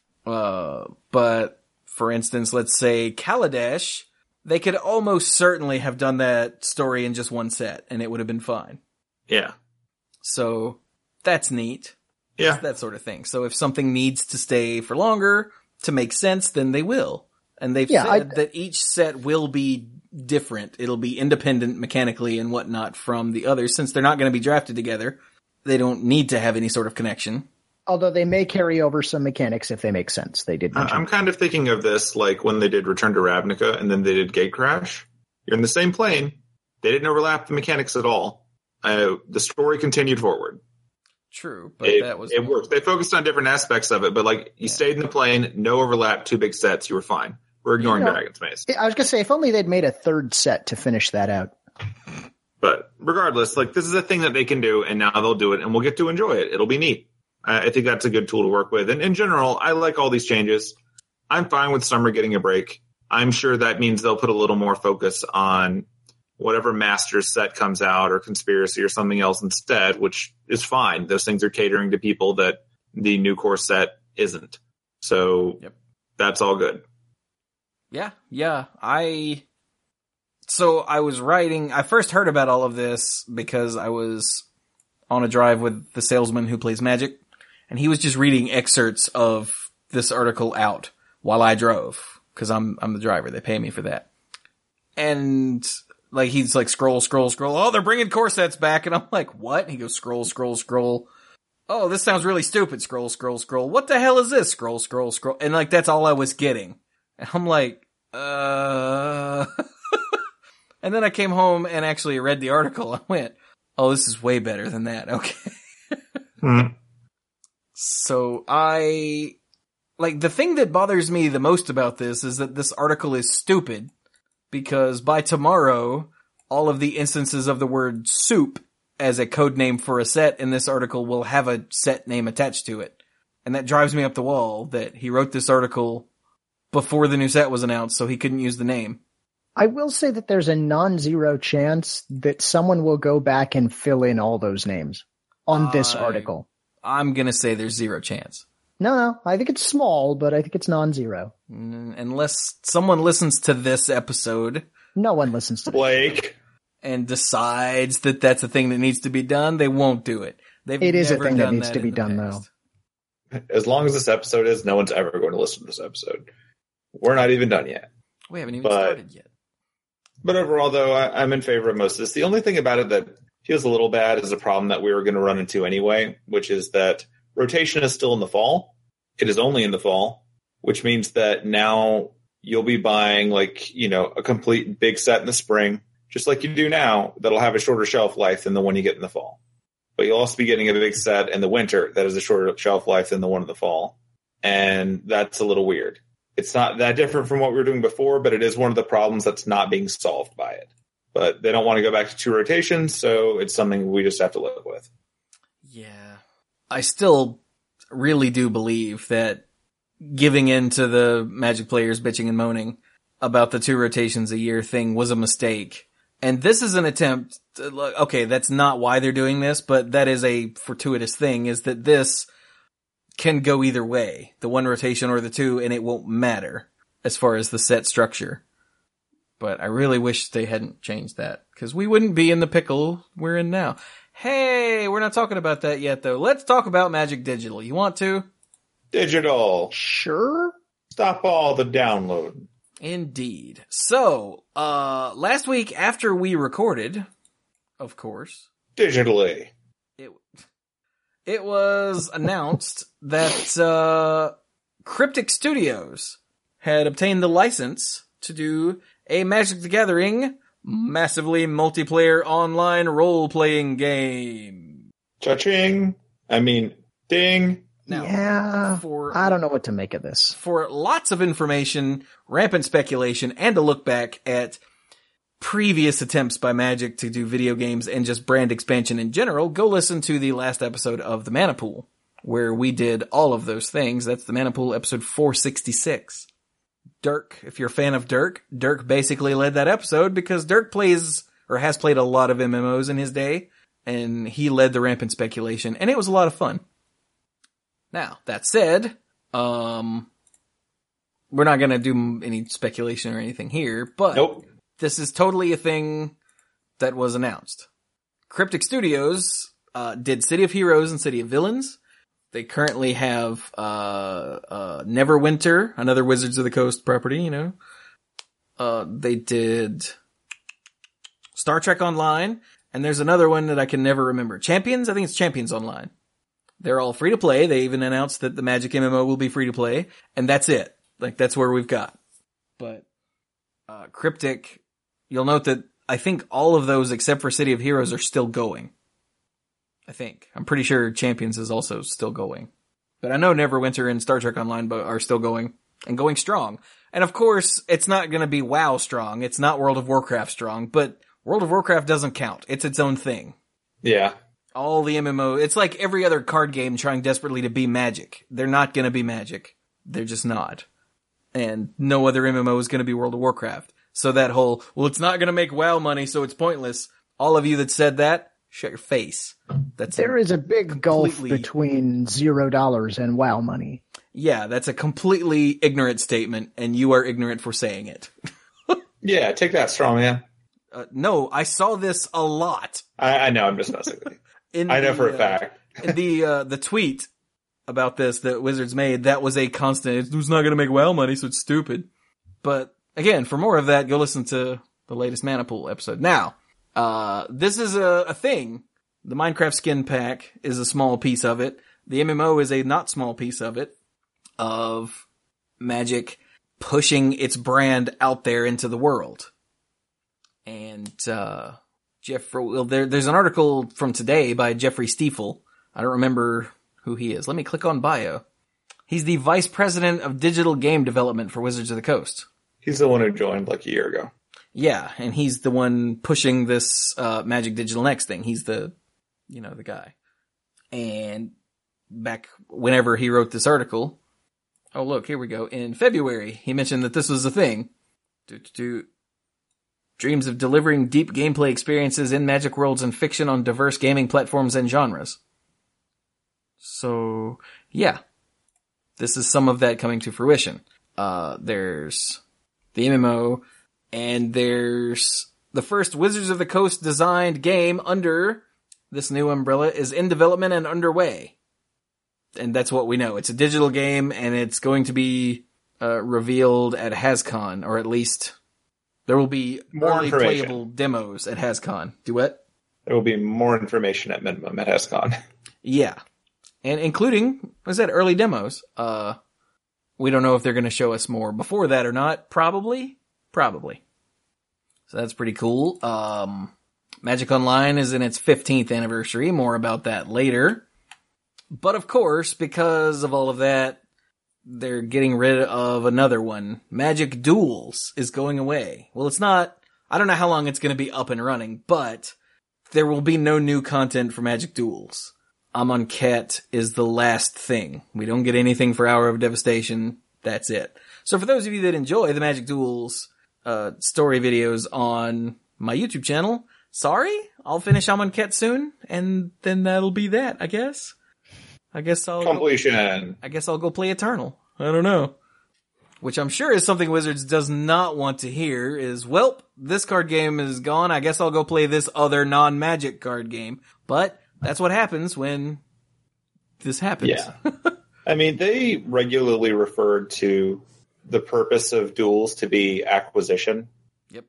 Uh, but for instance, let's say Kaladesh, they could almost certainly have done that story in just one set, and it would have been fine. Yeah. So that's neat. Yeah. That sort of thing. So if something needs to stay for longer to make sense, then they will. And they've Yeah, said I- that each set will be different. It'll be independent mechanically and whatnot from the others. Since they're not going to be drafted together, they don't need to have any sort of connection. Although they may carry over some mechanics if they make sense. They did I- mention. I'm kind of thinking of this like when they did Return to Ravnica and then they did Gate Crash. You're in the same plane. They didn't overlap the mechanics at all. Uh, the story continued forward. True, but It, that was it worked. They focused on different aspects of it, but like you Yeah. stayed in the plane, no overlap, two big sets, you were fine. We're ignoring You know- Dragon's Maze. I was going to say, if only they'd made a third set to finish that out. But regardless, like this is a thing that they can do, and now they'll do it, and we'll get to enjoy it. It'll be neat. I I think that's a good tool to work with. And in general, I like all these changes. I'm fine with Summer getting a break. I'm sure that means they'll put a little more focus on whatever Masters set comes out or Conspiracy or something else instead, which is fine. Those things are catering to people that the new core set isn't. So Yep. that's all good. Yeah, yeah. I, so I was writing, I first heard about all of this because I was on a drive with the salesman who plays Magic, and he was just reading excerpts of this article out while I drove, cause I'm, I'm the driver. They pay me for that. And like, he's like, scroll, scroll, scroll. Oh, they're bringing core sets back. And I'm like, what? And he goes, scroll, scroll, scroll. Oh, this sounds really stupid. Scroll, scroll, scroll. What the hell is this? Scroll, scroll, scroll. And like, that's all I was getting. And I'm like, uh, and then I came home and actually read the article. I went, oh, this is way better than that. Okay. Hmm. So I, like, the thing that bothers me the most about this is that this article is stupid because by tomorrow, all of the instances of the word soup as a code name for a set in this article will have a set name attached to it. And that drives me up the wall that he wrote this article before the new set was announced, so he couldn't use the name. I will say that there's a non-zero chance that someone will go back and fill in all those names on this I- article. I'm gonna say there's zero chance. No, no, I think it's small, but I think it's non-zero. Mm, Unless someone listens to this episode No one listens to this. Blake. and decides that that's a thing that needs to be done, they won't do it. They've It is a never thing that done needs to in be the done, past. As long as this episode is, no one's ever going to listen to this episode. We're not even done yet. We haven't even But- started yet. But overall, though, I, I'm in favor of most of this. The only thing about it that feels a little bad is a problem that we were going to run into anyway, which is that rotation is still in the fall. It is only in the fall, which means that now you'll be buying like, you know, a complete big set in the spring, just like you do now, that'll have a shorter shelf life than the one you get in the fall. But you'll also be getting a big set in the winter that has a shorter shelf life than the one in the fall. And that's a little weird. It's not that different from what we were doing before, but it is one of the problems that's not being solved by it. But they don't want to go back to two rotations, so it's something we just have to live with. Yeah. I still really do believe that giving in to the Magic players bitching and moaning about the two rotations a year thing was a mistake. And this is an attempt to, okay, that's not why they're doing this, but that is a fortuitous thing, is that this can go either way, the one rotation or the two, and it won't matter as far as the set structure. But I really wish they hadn't changed that, because we wouldn't be in the pickle we're in now. Hey, we're not talking about that yet, though. Let's talk about Magic Digital. You want to? Digital. Sure. Stop all the download. Indeed. So, uh, last week after we recorded, of course. Digitally. It, it was announced that, uh, Cryptic Studios had obtained the license to do a Magic the Gathering massively multiplayer online role-playing game. Cha-ching. I mean, ding. Now, yeah, for, I don't know what to make of this. For lots of information, rampant speculation, and a look back at previous attempts by Magic to do video games and just brand expansion in general, go listen to the last episode of the Mana Pool, where we did all of those things. That's the Mana Pool episode four sixty-six. Dirk, if you're a fan of Dirk, Dirk basically led that episode because Dirk plays, or has played a lot of M M Os in his day, and he led the rampant speculation, and it was a lot of fun. Now, that said, um, we're not gonna do any speculation or anything here, but nope. This is totally a thing that was announced. Cryptic Studios, uh, did City of Heroes and City of Villains. They currently have, uh, uh, Neverwinter, another Wizards of the Coast property, you know. Uh, they did Star Trek Online, and there's another one that I can never remember. Champions? I think it's Champions Online. They're all free to play. They even announced that the Magic M M O will be free to play, and that's it. Like, that's where we've got. But, uh, Cryptic, you'll note that I think all of those except for City of Heroes are still going. I think. I'm pretty sure Champions is also still going. But I know Neverwinter and Star Trek Online are still going, and going strong. And of course, it's not gonna be WoW strong. It's not World of Warcraft strong, but World of Warcraft doesn't count. It's its own thing. Yeah. All the M M O, it's like every other card game trying desperately to be Magic. They're not gonna be Magic. They're just not. And no other M M O is gonna be World of Warcraft. So that whole, well, it's not gonna make WoW money, so it's pointless. All of you that said that, shut your face. That's there a is a big gulf completely- between zero dollars and WoW money. Yeah, that's a completely ignorant statement, and you are ignorant for saying it. Yeah, take that, strong man. Uh, no, I saw this a lot. I, I know, I'm just messing with you. In I know the, for a uh, fact. in the uh, the tweet about this that Wizards made, that was a constant, it's not going to make WoW money, so it's stupid. But again, for more of that, go listen to the latest Mana Pool episode. Now, uh, this is a, a thing. The Minecraft skin pack is a small piece of it. The M M O is a not small piece of it, of Magic pushing its brand out there into the world. And, uh, Jeff, well, there, there's an article from today by Jeffrey Stiefel. I don't remember who he is. Let me click on bio. He's the Vice President of Digital Game Development for Wizards of the Coast. He's the one who joined like a year ago. Yeah, and he's the one pushing this, uh, Magic Digital Next thing. He's the, you know, the guy. And back whenever he wrote this article, oh look, here we go. In February, he mentioned that this was a thing. Do, do, do. Dreams of delivering deep gameplay experiences in Magic worlds and fiction on diverse gaming platforms and genres. So, yeah. This is some of that coming to fruition. Uh, there's the M M O, and there's the first Wizards of the Coast designed game under this new umbrella is in development and underway. And that's what we know. It's a digital game, and it's going to be uh, revealed at HasCon, or at least there will be More early information. playable demos at HasCon. Do what? There will be more information at minimum at HasCon. Yeah. And including, was that early demos? Uh, we don't know if they're going to show us more before that or not. Probably. Probably. So that's pretty cool. Um, Magic Online is in its fifteenth anniversary. More about that later. But of course, because of all of that, they're getting rid of another one. Magic Duels is going away. Well, it's not, I don't know how long it's going to be up and running, but there will be no new content for Magic Duels. Amonkhet is the last thing. We don't get anything for Hour of Devastation. That's it. So for those of you that enjoy the Magic Duels uh story videos on my YouTube channel, sorry, I'll finish Amonkhet soon, and then that'll be that, I guess. I guess I'll Completion. Go, I guess I'll go play Eternal. I don't know. Which I'm sure is something Wizards does not want to hear is, welp, this card game is gone. I guess I'll go play this other non-Magic card game. But that's what happens when this happens. Yeah. I mean, they regularly referred to the purpose of duels to be acquisition. Yep.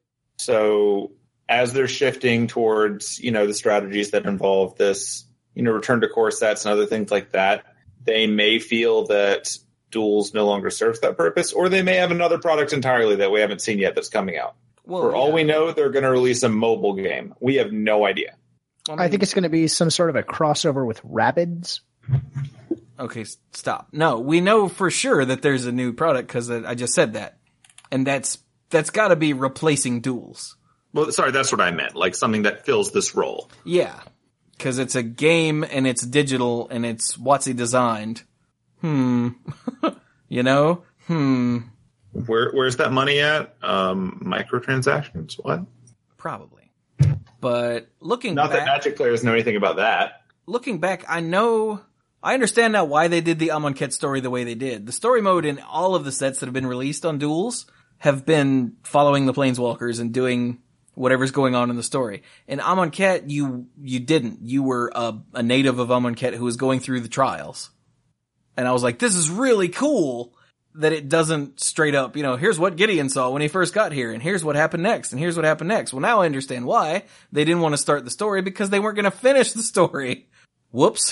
So as they're shifting towards, you know, the strategies that involve this, you know, return to core sets and other things like that, they may feel that duels no longer serves that purpose, or they may have another product entirely that we haven't seen yet that's coming out. Well, For yeah. all we know, they're going to release a mobile game. We have no idea. I, mean, I think it's going to be some sort of a crossover with Rabbids. Okay, stop. No, we know for sure that there's a new product because I just said that. And that's, that's gotta be replacing duels. Well, sorry, that's what I meant. Like something that fills this role. Yeah. Cause it's a game and it's digital and it's WotC designed. Hmm. You know? Hmm. Where, where's that money at? Um, microtransactions? What? Probably. But looking Not back, that Magic players know anything about that. looking back, I know, I understand now why they did the Amonkhet story the way they did. The story mode in all of the sets that have been released on Duels have been following the Planeswalkers and doing whatever's going on in the story. In Amonkhet, you, you didn't. You were a, a native of Amonkhet who was going through the trials. And I was like, this is really cool that it doesn't straight up, you know, here's what Gideon saw when he first got here, and here's what happened next, and here's what happened next. Well, now I understand why they didn't want to start the story, because they weren't going to finish the story. Whoops.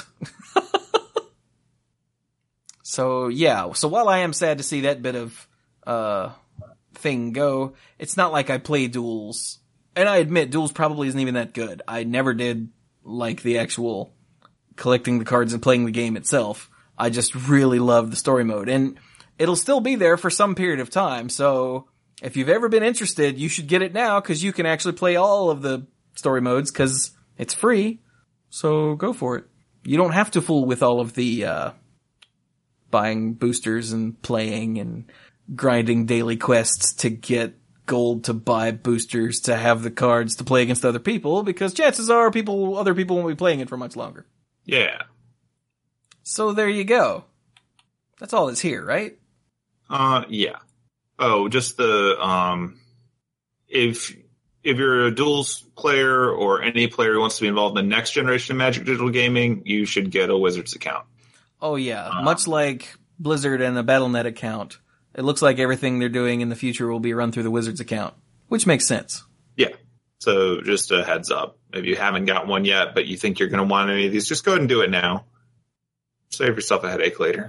So, yeah. So while I am sad to see that bit of, uh, thing go, it's not like I play Duels. And I admit, Duels probably isn't even that good. I never did like the actual collecting the cards and playing the game itself. I just really love the story mode. And it'll still be there for some period of time. So if you've ever been interested, you should get it now, because you can actually play all of the story modes because it's free. So go for it. You don't have to fool with all of the, uh, buying boosters and playing and grinding daily quests to get gold to buy boosters to have the cards to play against other people, because chances are people, other people won't be playing it for much longer. Yeah. So there you go. That's all that's here, right? Uh, yeah. Oh, just the, um, if, if you're a Duels player or any player who wants to be involved in the next generation of Magic Digital Gaming, you should get a Wizards account. Oh yeah. Um, Much like Blizzard and a Battle dot net account, it looks like everything they're doing in the future will be run through the Wizards account, which makes sense. Yeah. So just a heads up. If you haven't got one yet, but you think you're going to want any of these, just go ahead and do it now. Save yourself a headache later.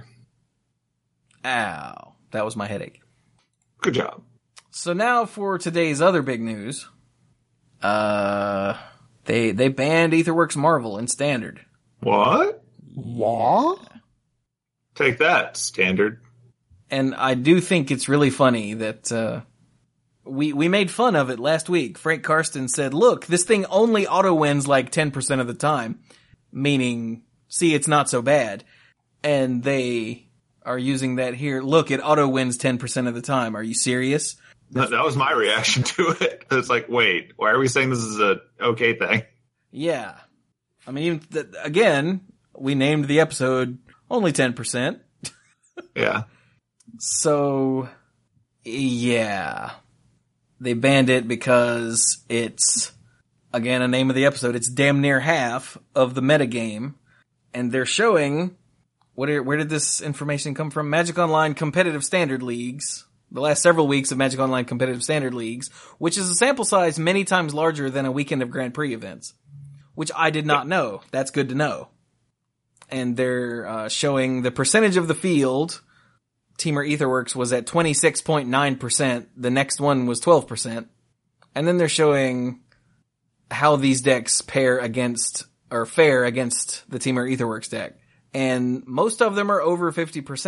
Ow. That was my headache. Good job. So now for today's other big news. Uh, they, they banned Aetherworks Marvel in Standard. What? What? Take that, Standard. And I do think it's really funny that, uh, we, we made fun of it last week. Frank Karsten said, look, this thing only auto wins like ten percent of the time. Meaning, see, it's not so bad. And they are using that here. Look, it auto wins ten percent of the time. Are you serious? That, that was my reaction to it. It's like, wait, why are we saying this is a okay thing? Yeah. I mean, even th- again, we named the episode only ten percent. Yeah. So, yeah. They banned it because it's, again, a name of the episode, it's damn near half of the metagame. And they're showing, what are, where did this information come from? Magic Online Competitive Standard Leagues. The last several weeks of Magic Online Competitive Standard Leagues, which is a sample size many times larger than a weekend of Grand Prix events. Which I did not know. That's good to know. And they're uh, showing the percentage of the field. Teamer Aetherworks was at twenty-six point nine percent. The next one was twelve percent. And then they're showing how these decks pair against, or fare against the Teamer Aetherworks deck. And most of them are over fifty percent.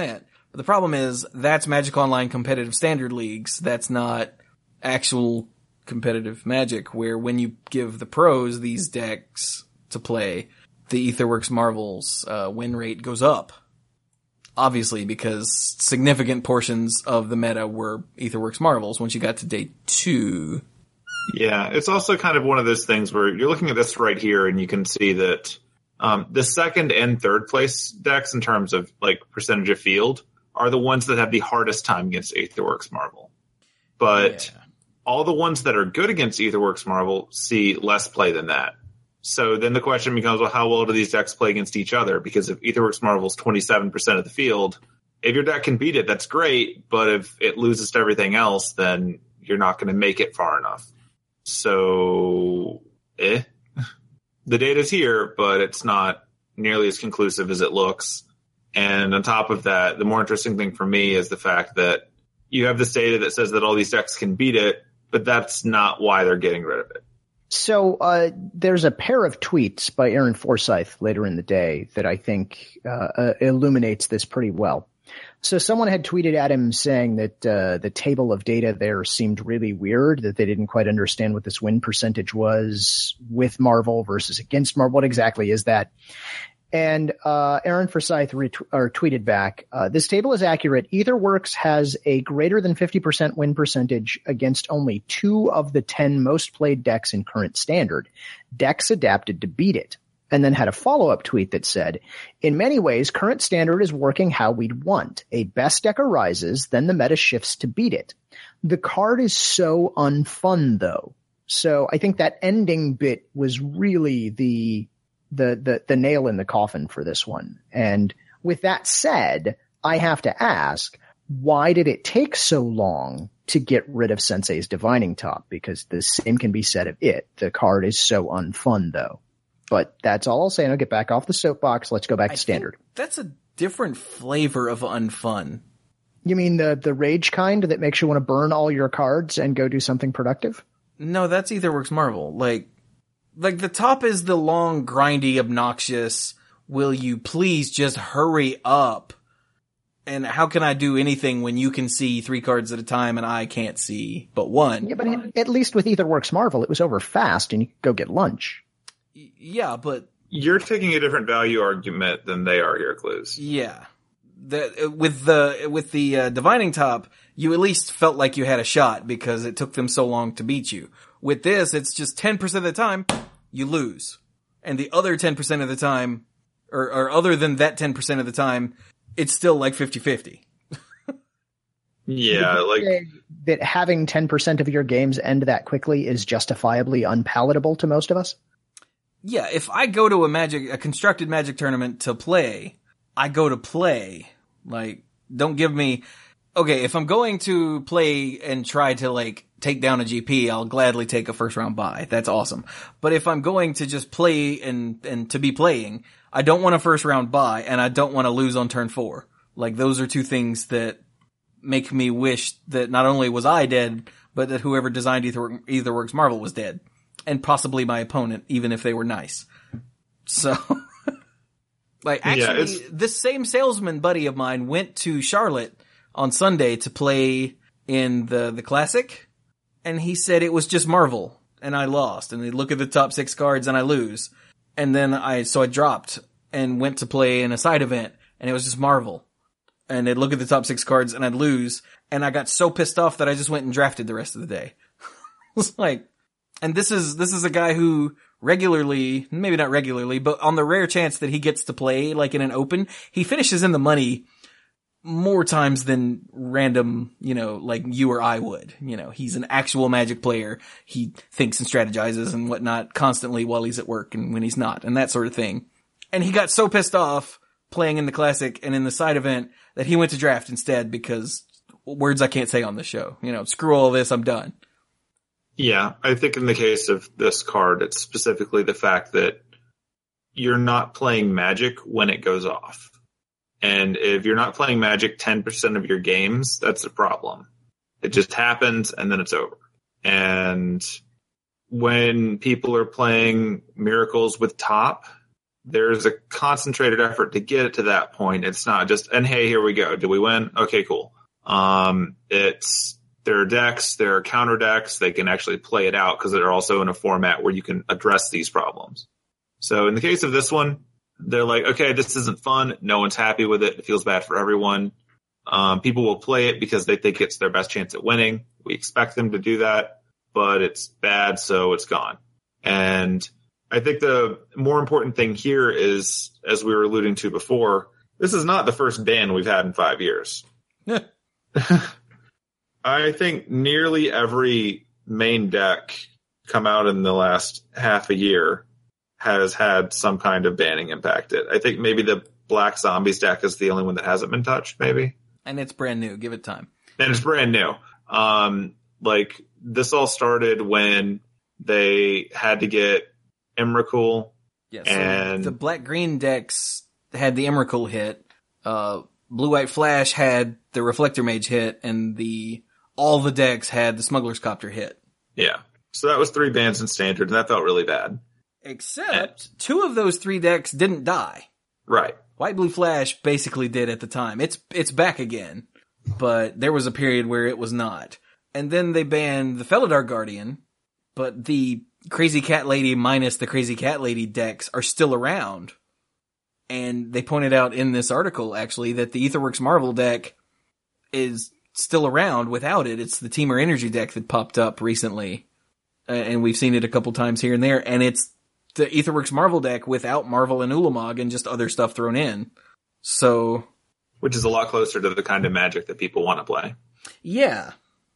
But the problem is, that's Magic Online competitive standard leagues. That's not actual competitive Magic, where when you give the pros these decks to play, the Aetherworks Marvels uh, win rate goes up. Obviously, because significant portions of the meta were Aetherworks Marvels once you got to day two. Yeah, it's also kind of one of those things where you're looking at this right here and you can see that um, the second and third place decks in terms of like percentage of field are the ones that have the hardest time against Aetherworks Marvel. But yeah. all the ones that are good against Aetherworks Marvel see less play than that. So then the question becomes, well, how well do these decks play against each other? Because if Aetherworks Marvel is twenty-seven percent of the field, if your deck can beat it, that's great. But if it loses to everything else, then you're not going to make it far enough. So, eh. The data's here, but it's not nearly as conclusive as it looks. And on top of that, the more interesting thing for me is the fact that you have this data that says that all these decks can beat it, but that's not why they're getting rid of it. So uh, there's a pair of tweets by Aaron Forsyth later in the day that I think uh, uh, illuminates this pretty well. So someone had tweeted at him saying that uh, the table of data there seemed really weird, that they didn't quite understand what this win percentage was with Marvel versus against Marvel. What exactly is that? And uh Aaron Forsyth ret- or tweeted back, uh, this table is accurate. Aetherworks has a greater than fifty percent win percentage against only two of the ten most played decks in current standard. Decks adapted to beat it. And then had a follow-up tweet that said, in many ways, current standard is working how we'd want. A best deck arises, then the meta shifts to beat it. The card is so unfun, though. So I think that ending bit was really the the the the nail in the coffin for this one. And with that said, I have to ask, why did it take so long to get rid of Sensei's Divining Top? Because the same can be said of it. The card is so unfun, though. But that's all I'll say, and I'll get back off the soapbox. Let's go back to I standard. Think that's a different flavor of unfun. You mean the the rage kind that makes you want to burn all your cards and go do something productive? No, that's Aetherworks Marvel. Like, like the top is the long, grindy, obnoxious, will you please just hurry up? And how can I do anything when you can see three cards at a time and I can't see but one? Yeah, but it, at least with Aetherworks Marvel, it was over fast and you could go get lunch. Yeah, but you're taking a different value argument than they are here, Clues. Yeah, the with the with the uh, Divining Top, you at least felt like you had a shot because it took them so long to beat you. With this, it's just ten percent of the time you lose, and the other ten percent of the time, or, or other than that ten percent of the time, it's still like fifty-fifty. Yeah, like that having ten percent of your games end that quickly is justifiably unpalatable to most of us. Yeah, if I go to a Magic, a constructed Magic tournament to play, I go to play. Like, don't give me, okay, if I'm going to play and try to like take down a G P, I'll gladly take a first round bye. That's awesome. But if I'm going to just play and, and to be playing, I don't want a first round bye and I don't want to lose on turn four. Like, those are two things that make me wish that not only was I dead, but that whoever designed Aether, Aetherworks Marvel was dead. And possibly my opponent, even if they were nice. So, like, actually, yeah, this same salesman buddy of mine went to Charlotte on Sunday to play in the, the Classic, and he said it was just Marvel, and I lost. And they look at the top six cards, and I lose. And then I, so I dropped and went to play in a side event, and it was just Marvel. And they'd look at the top six cards, and I'd lose. And I got so pissed off that I just went and drafted the rest of the day. It was like, and this is, this is a guy who regularly, maybe not regularly, but on the rare chance that he gets to play, like in an open, he finishes in the money more times than random, you know, like you or I would. You know, he's an actual Magic player. He thinks and strategizes and whatnot constantly while he's at work and when he's not, and that sort of thing. And he got so pissed off playing in the Classic and in the side event that he went to draft instead because words I can't say on the show. You know, screw all this, I'm done. Yeah, I think in the case of this card, it's specifically the fact that you're not playing Magic when it goes off. And if you're not playing Magic ten percent of your games, that's a problem. It just happens and then it's over. And when people are playing Miracles with Top, there's a concentrated effort to get it to that point. It's not just, and hey, here we go. Did we win? Okay, cool. Um, it's, there are decks, there are counter decks. They can actually play it out because they're also in a format where you can address these problems. So in the case of this one, they're like, okay, this isn't fun. No one's happy with it. It feels bad for everyone. Um, people will play it because they think it's their best chance at winning. We expect them to do that, but it's bad, so it's gone. And I think the more important thing here is, as we were alluding to before, this is not the first ban we've had in five years. Yeah. I think nearly every main deck come out in the last half a year has had some kind of banning impact it. I think maybe the Black Zombies deck is the only one that hasn't been touched, maybe. And it's brand new. Give it time. And it's brand new. Um, like, this all started when they had to get Emrakul. Yeah, so and the Black-Green decks had the Emrakul hit. Uh, Blue-White Flash had the Reflector Mage hit, and the all the decks had the Smuggler's Copter hit. Yeah. So that was three bans in Standard, and that felt really bad. Except and, two of those three decks didn't die. Right. White Blue Flash basically did at the time. It's it's back again, but there was a period where it was not. And then they banned the Felidar Guardian, but the Crazy Cat Lady minus the Crazy Cat Lady decks are still around. And they pointed out in this article, actually, that the Aetherworks Marvel deck is still around without it. It's the Temur Energy deck that popped up recently. And we've seen it a couple times here and there. And it's the Aetherworks Marvel deck without Marvel and Ulamog and just other stuff thrown in. So, which is a lot closer to the kind of Magic that people want to play. Yeah.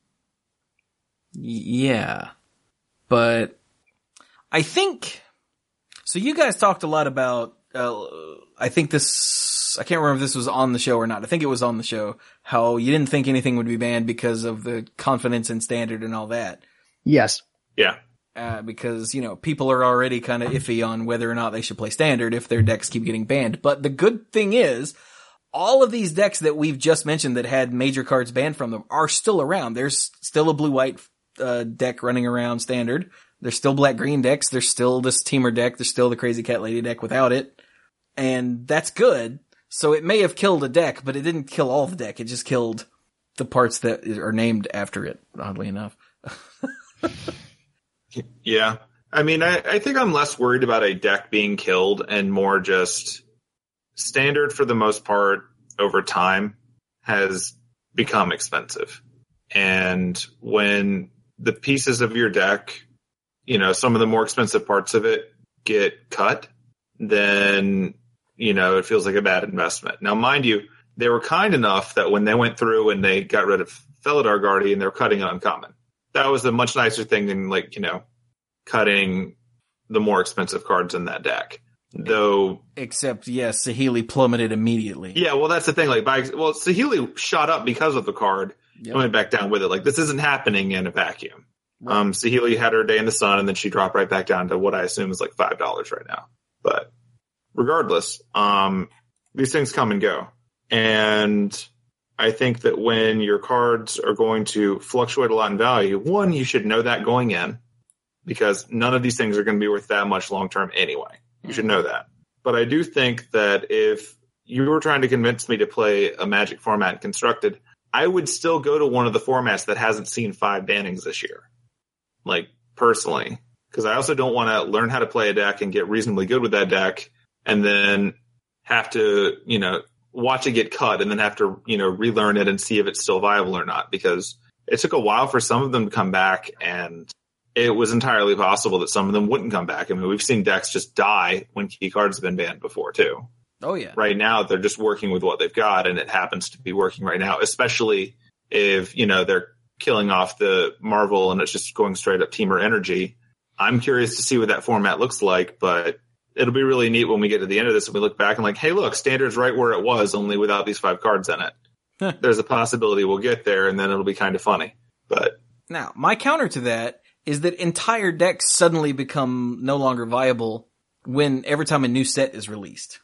Yeah. But I think, so you guys talked a lot about, uh, I think this, I can't remember if this was on the show or not. I think it was on the show, how you didn't think anything would be banned because of the confidence in Standard and all that. Yes. Yeah. Uh, because, you know, people are already kind of iffy on whether or not they should play Standard if their decks keep getting banned. But the good thing is, all of these decks that we've just mentioned that had major cards banned from them are still around. There's still a blue-white uh, deck running around Standard. There's still black-green decks. There's still this Temur deck. There's still the Crazy Cat Lady deck without it. And that's good. So it may have killed a deck, but it didn't kill all the deck. It just killed the parts that are named after it, oddly enough. Yeah. I mean, I, I think I'm less worried about a deck being killed and more just Standard, for the most part, over time, has become expensive. And when the pieces of your deck, you know, some of the more expensive parts of it get cut, then, you know, it feels like a bad investment. Now, mind you, they were kind enough that when they went through and they got rid of Felidar Guardian, they were cutting an uncommon. That was a much nicer thing than, like, you know, cutting the more expensive cards in that deck. Though, except, yes, Saheeli plummeted immediately. Yeah, well, that's the thing. Like, by, well, Saheeli shot up because of the card yep. and went back down with it. Like, this isn't happening in a vacuum. Right. Um, Saheeli had her day in the sun, and then she dropped right back down to what I assume is like five dollars right now. But regardless, um, these things come and go. And I think that when your cards are going to fluctuate a lot in value, one, you should know that going in, because none of these things are going to be worth that much long term anyway. You should know that. But I do think that if you were trying to convince me to play a Magic format in Constructed, I would still go to one of the formats that hasn't seen five bannings this year. Like, personally. Because I also don't want to learn how to play a deck and get reasonably good with that deck and then have to, you know, watch it get cut and then have to, you know, relearn it and see if it's still viable or not. Because it took a while for some of them to come back, and it was entirely possible that some of them wouldn't come back. I mean, we've seen decks just die when key cards have been banned before, too. Oh, yeah. Right now, they're just working with what they've got, and it happens to be working right now, especially if, you know, they're killing off the Marvel and it's just going straight up Temur Energy. I'm curious to see what that format looks like, but it'll be really neat when we get to the end of this and we look back and like, hey, look, Standard's right where it was, only without these five cards in it. There's a possibility we'll get there, and then it'll be kind of funny. But now, my counter to that is that entire decks suddenly become no longer viable when every time a new set is released.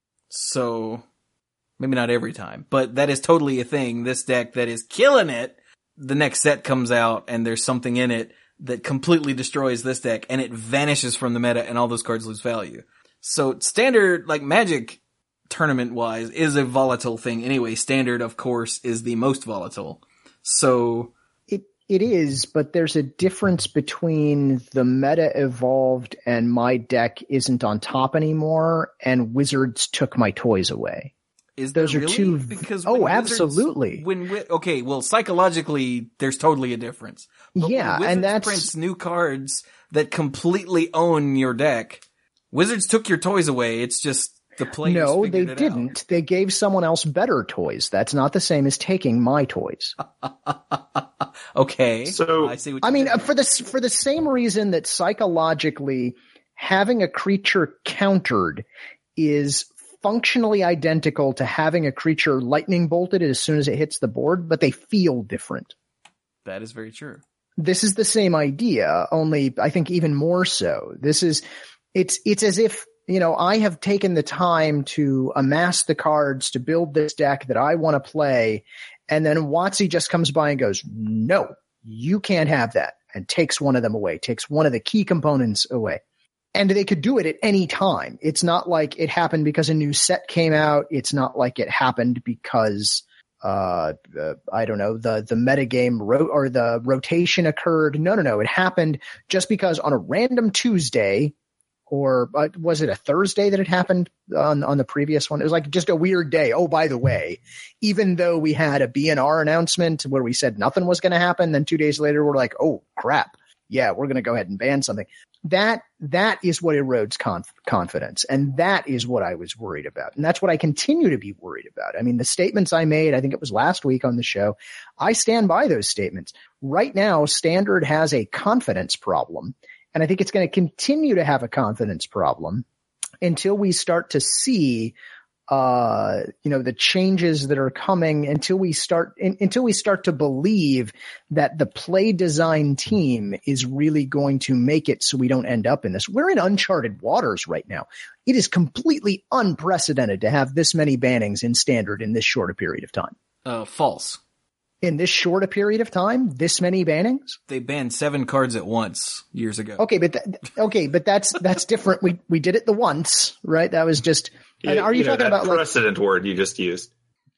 So, maybe not every time, but that is totally a thing. This deck that is killing it, the next set comes out and there's something in it that completely destroys this deck and it vanishes from the meta and all those cards lose value. So standard, like Magic tournament wise, is a volatile thing anyway. Standard, of course, is the most volatile. So it it is, but there's a difference between the meta evolved and my deck isn't on top anymore, and Wizards took my toys away. Is there Those are really? two. Because oh, when Wizards- absolutely. When wi- okay, well, psychologically, there's totally a difference. But Yeah, when Wizards and that's- prints new cards that completely own your deck. Wizards took your toys away. It's just the players. No, they figured it didn't. out. They gave someone else better toys. That's not the same as taking my toys. Okay, So- I see what I you mean, did uh, there. for this, for the same reason that psychologically having a creature countered is functionally identical to having a creature lightning bolted as soon as it hits the board, but they feel different. That is very true. This is the same idea, only I think even more so. This is, it's, it's as if, you know, I have taken the time to amass the cards to build this deck that I want to play. And then WotC just comes by and goes, no, you can't have that, and takes one of them away, takes one of the key components away. And they could do it at any time. It's not like it happened because a new set came out. It's not like it happened because, uh, uh I don't know, the, the metagame ro- or the rotation occurred. No, no, no. It happened just because on a random Tuesday, or uh, was it a Thursday that it happened on, on the previous one? It was like just a weird day. Oh, by the way, even though we had a B N R announcement where we said nothing was going to happen, then two days later we're like, oh crap. Yeah, we're going to go ahead and ban something. That, that is what erodes conf- confidence. And that is what I was worried about. And that's what I continue to be worried about. I mean, the statements I made, I think it was last week on the show, I stand by those statements. Right now, Standard has a confidence problem. And I think it's going to continue to have a confidence problem until we start to see, uh, you know, the changes that are coming, until we start, in, until we start to believe that the play design team is really going to make it so we don't end up in this. We're in uncharted waters right now. It is completely unprecedented to have this many bannings in Standard in this short a period of time. Uh, false. In this short a period of time, this many bannings? They banned seven cards at once years ago. Okay, but th- okay, but that's that's different. We we did it the once, right? That was just. And are you, know, talking that about like? precedent word you just used?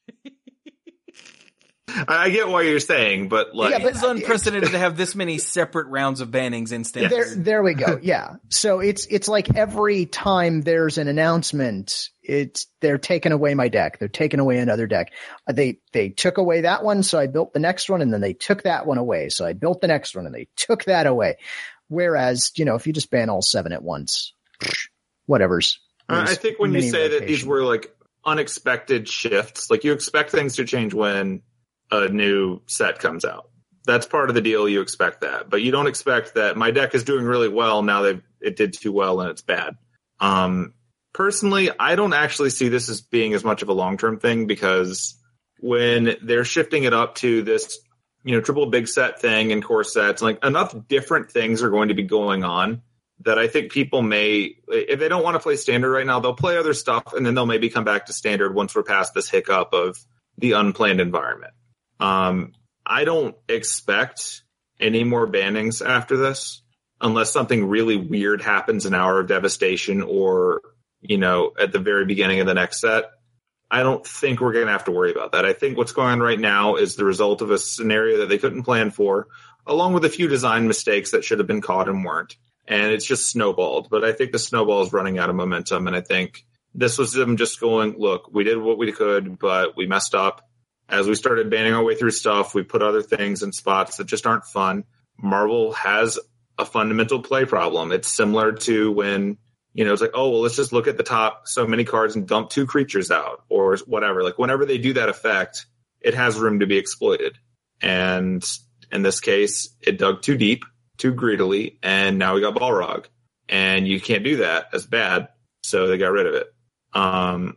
I get what you're saying, but like, Yeah, but- It's unprecedented to have this many separate rounds of bannings in Standard. There, there we go. Yeah. So it's it's like every time there's an announcement, it's they're taking away my deck. They're taking away another deck. Uh, They they took away that one, so I built the next one, and then they took that one away, so I built the next one, and they took that away. Whereas, you know, if you just ban all seven at once, whatever's. I There's think when you mini say that these rotation. were like unexpected shifts, like you expect things to change when a new set comes out. That's part of the deal. You expect that, but you don't expect that my deck is doing really well. Now that it did too well and it's bad. Um, personally, I don't actually see this as being as much of a long-term thing, because when they're shifting it up to this, you know, triple big set thing and core sets, like enough different things are going to be going on that I think people may, if they don't want to play Standard right now, they'll play other stuff, and then they'll maybe come back to Standard once we're past this hiccup of the unplanned environment. Um, I don't expect any more bannings after this, unless something really weird happens, an Hour of Devastation, or, you know, at the very beginning of the next set. I don't think we're going to have to worry about that. I think what's going on right now is the result of a scenario that they couldn't plan for, along with a few design mistakes that should have been caught and weren't. And it's just snowballed. But I think the snowball is running out of momentum. And I think this was them just going, look, we did what we could, but we messed up. As we started banning our way through stuff, we put other things in spots that just aren't fun. Marvel has a fundamental play problem. It's similar to when, you know, it's like, oh, well, let's just look at the top so many cards and dump two creatures out or whatever. Like whenever they do that effect, it has room to be exploited. And in this case, it dug too deep, too greedily, and now we got Balrog. And you can't do that. That's bad. So they got rid of it. Um,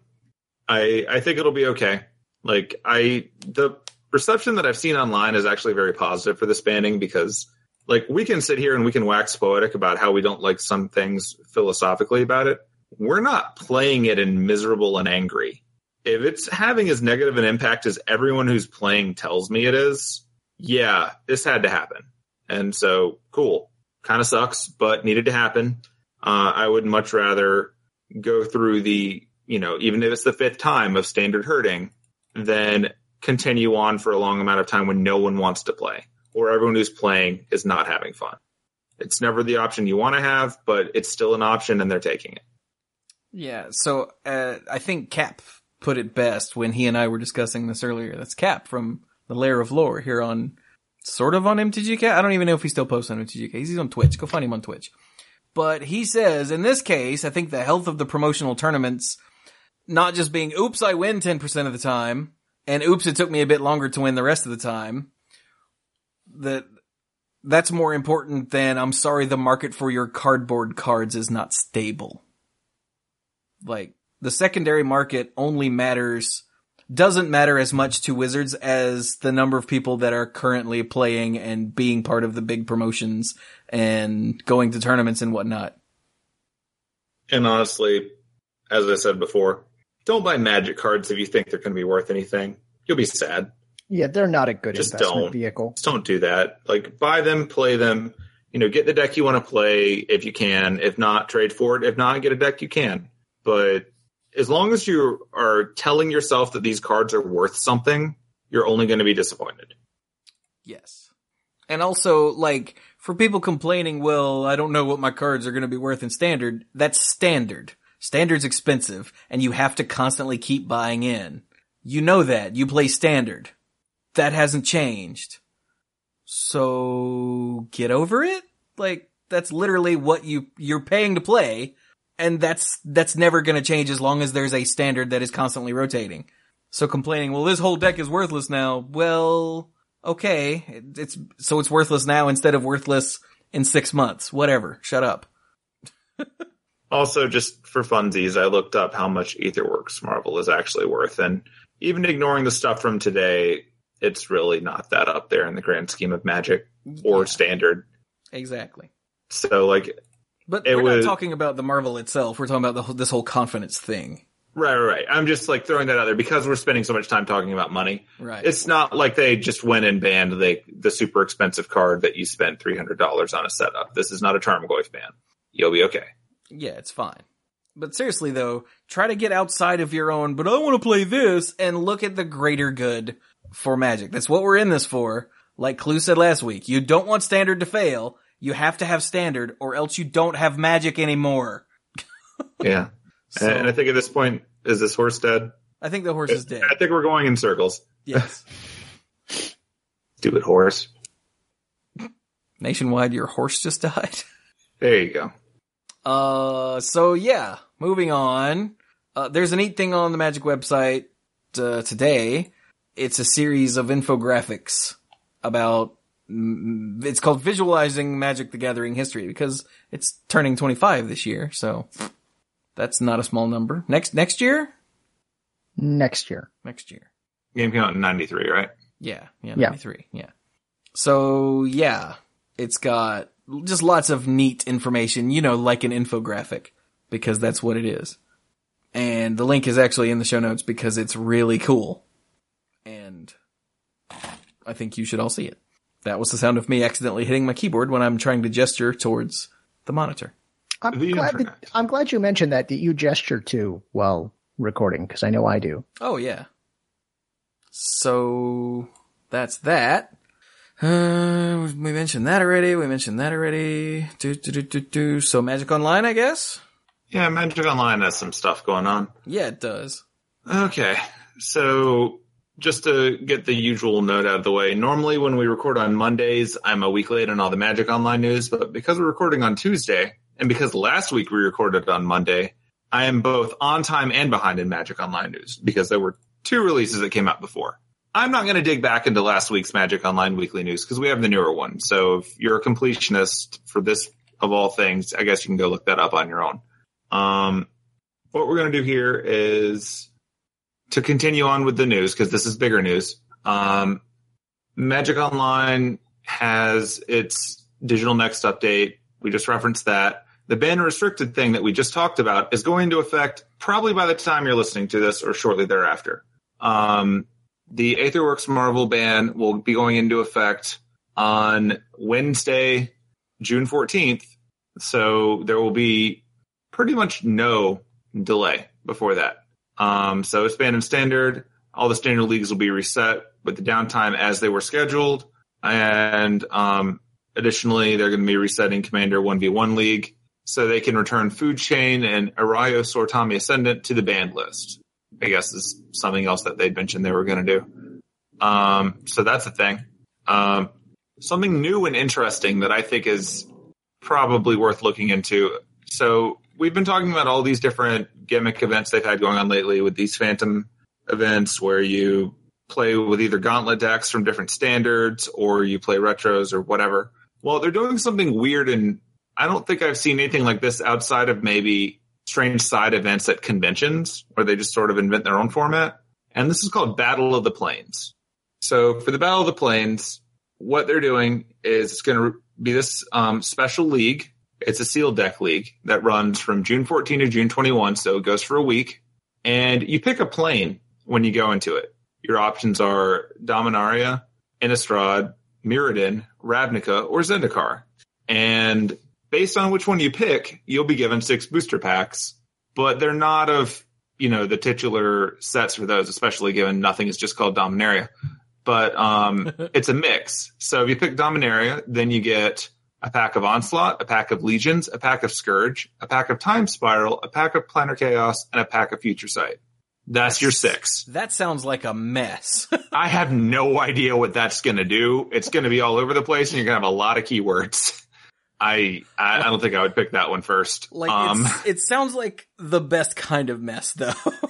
I I think it'll be okay. Like I, the reception that I've seen online is actually very positive for this banning, because like we can sit here and we can wax poetic about how we don't like some things philosophically about it. We're not playing it in miserable and angry. If it's having as negative an impact as everyone who's playing tells me it is, yeah, this had to happen. And so cool. Kind of sucks, but needed to happen. Uh, I would much rather go through the, you know, even if it's the fifth time of standard herding, then continue on for a long amount of time when no one wants to play or everyone who's playing is not having fun. It's never the option you want to have, but it's still an option and they're taking it. Yeah, so uh, I think Cap put it best when he and I were discussing this earlier. That's Cap from the Lair of Lore here on, sort of on M T G K. I don't even know if he still posts on M T G K. He's on Twitch. Go find him on Twitch. But he says, in this case, I think the health of the promotional tournaments, not just being, oops, I win ten percent of the time, and oops, it took me a bit longer to win the rest of the time, that that's more important than, I'm sorry, the market for your cardboard cards is not stable. Like, the secondary market only matters, doesn't matter as much to Wizards as the number of people that are currently playing and being part of the big promotions and going to tournaments and whatnot. And honestly, as I said before, don't buy Magic cards if you think they're going to be worth anything. You'll be sad. Yeah, they're not a good Just investment don't. vehicle. Just don't do that. Like, buy them, play them, you know, get the deck you want to play if you can. If not, trade for it. If not, get a deck you can. But as long as you are telling yourself that these cards are worth something, you're only going to be disappointed. Yes. And also, like, for people complaining, well, I don't know what my cards are going to be worth in Standard, that's Standard. Standard's expensive, and you have to constantly keep buying in. You know that. You play Standard. That hasn't changed. So, get over it? Like, that's literally what you, you're paying to play. And that's, that's never gonna change as long as there's a standard that is constantly rotating. So complaining, well, this whole deck is worthless now. Well, okay. It's, so it's worthless now instead of worthless in six months. Whatever. Shut up. Also, just for funsies, I looked up how much Aetherworks Marvel is actually worth. And even ignoring the stuff from today, it's really not that up there in the grand scheme of Magic or Yeah. Standard. Exactly. So, like, But It we're was- not talking about the Marvel itself. We're talking about the, whole- this whole confidence thing. right, right, right. I'm just like throwing that out there because we're spending so much time talking about money. Right. It's not like they just went and banned the the super expensive card that you spent three hundred dollars on a setup. This is not a Tarmogoyf ban. You'll be okay. Yeah, it's fine. But seriously though, try to get outside of your own, but I want to play this, and look at the greater good for Magic. That's what we're in this for. Like Clue said last week, you don't want Standard to fail. You have to have Standard, or else you don't have Magic anymore. Yeah. So, And I think at this point, is this horse dead? I think the horse is dead. I think we're going in circles. Yes. Stupid horse. Nationwide, your horse just died. There you go. Uh, so yeah, moving on. Uh, there's a neat thing on the Magic website, uh, today. It's a series of infographics about, mm, it's called Visualizing Magic the Gathering History, because it's turning twenty-five this year, so that's not a small number. Next, next year? Next year. Next year. Game came out in ninety-three, right? Yeah, yeah, Yeah. ninety-three, yeah. So, yeah, it's got just lots of neat information, you know, like an infographic, because that's what it is. And the link is actually in the show notes because it's really cool. And I think you should all see it. That was the sound of me accidentally hitting my keyboard when I'm trying to gesture towards the monitor. I'm The glad, internet. that, I'm glad you mentioned that, that you gesture to while recording, because I know I do. Oh, yeah. So, that's that. Uh, we mentioned that already. We mentioned that already. Do, do, do, do, do. So Magic Online, I guess? Yeah, Magic Online has some stuff going on. Yeah, it does. Okay, so just to get the usual note out of the way, normally when we record on Mondays, I'm a week late on all the Magic Online news, but because we're recording on Tuesday, and because last week we recorded on Monday, I am both on time and behind in Magic Online news, because there were two releases that came out before. I'm not going to dig back into last week's Magic Online weekly news, because we have the newer one, so if you're a completionist for this of all things, I guess you can go look that up on your own. Um, what we're going to do here is to continue on with the news, because this is bigger news. Um, Magic Online has its digital next update. We just referenced that. The ban restricted thing that we just talked about is going to affect probably by the time you're listening to this or shortly thereafter. Um, the Aetherworks Marvel ban will be going into effect on Wednesday, June fourteenth. So there will be pretty much no delay before that. Um, so expanded standard, all the standard leagues will be reset with the downtime as they were scheduled. And um, additionally, they're going to be resetting Commander one v one League so they can return Food Chain and Arayo Sortami Ascendant to the banned list. I guess is something else that they'd mentioned they were going to do. Um, so that's a thing. Um, something new and interesting that I think is probably worth looking into. So we've been talking about all these different gimmick events they've had going on lately with these Phantom events where you play with either gauntlet decks from different standards or you play retros or whatever. Well, they're doing something weird, and I don't think I've seen anything like this outside of maybe strange side events at conventions where they just sort of invent their own format. And this is called Battle of the Plains. So for the Battle of the Plains, what they're doing is it's going to be this um, special league. It's a sealed deck league that runs from June fourteenth to June twenty-first, so it goes for a week. And you pick a plane when you go into it. Your options are Dominaria, Innistrad, Mirrodin, Ravnica, or Zendikar. And based on which one you pick, you'll be given six booster packs, but they're not of, you know, the titular sets for those, especially given nothing is just called Dominaria. But um, it's a mix. So if you pick Dominaria, then you get a pack of Onslaught, a pack of Legions, a pack of Scourge, a pack of Time Spiral, a pack of Planar Chaos, and a pack of Future Sight. That's your six. That sounds like a mess. I have no idea what that's going to do. It's going to be all over the place, and you're going to have a lot of keywords. I I don't think I would pick that one first. Like um, it's, it sounds like the best kind of mess, though.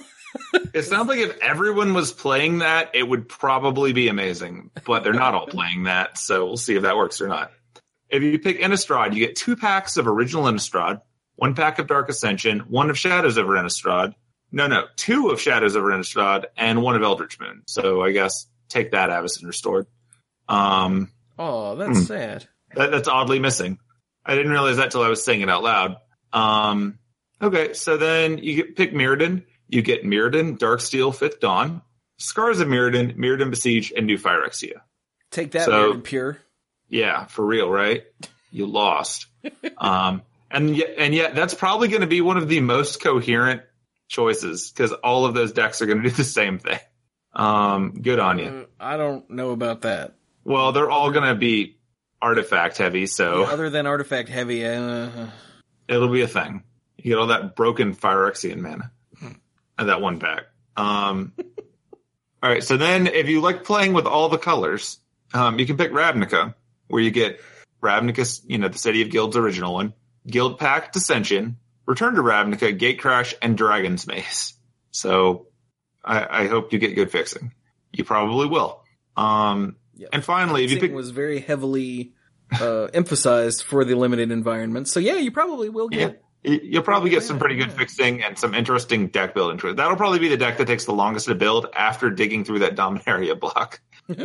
It sounds like if everyone was playing that, it would probably be amazing. But they're not all playing that, so we'll see if that works or not. If you pick Innistrad, you get two packs of original Innistrad, one pack of Dark Ascension, one of Shadows over Innistrad. No, no, two of Shadows over Innistrad, and one of Eldritch Moon. So I guess take that, Avacyn Restored. Um, oh, that's hmm. sad. That, that's oddly missing. I didn't realize that till I was saying it out loud. Um, okay, so then you get, pick Mirrodin. You get Mirrodin, Darksteel, Fifth Dawn, Scars of Mirrodin, Mirrodin Besiege, and New Phyrexia. Take that, so, Mirrodin Pure. Yeah, for real, right? You lost. um, and yet, and yet, that's probably going to be one of the most coherent choices because all of those decks are going to do the same thing. Um, good on you. Uh, I don't know about that. Well, they're all going to be artifact heavy, so yeah, other than artifact heavy, uh... it'll be a thing. You get all that broken Phyrexian mana and that one pack. Um, all right, so then if you like playing with all the colors, um, you can pick Ravnica, where you get Ravnica, you know, the City of Guild's original one, Guild Pack Dissension, Return to Ravnica, Gatecrash, and Dragon's Mace. So I, I hope you get good fixing. You probably will. Um, yep. And finally, if you pick, was very heavily uh, emphasized for the limited environment. So yeah, you probably will get. Yeah, you'll probably get some pretty good fixing and some interesting deck building choices. That'll probably be the deck that takes the longest to build after digging through that Dominaria block.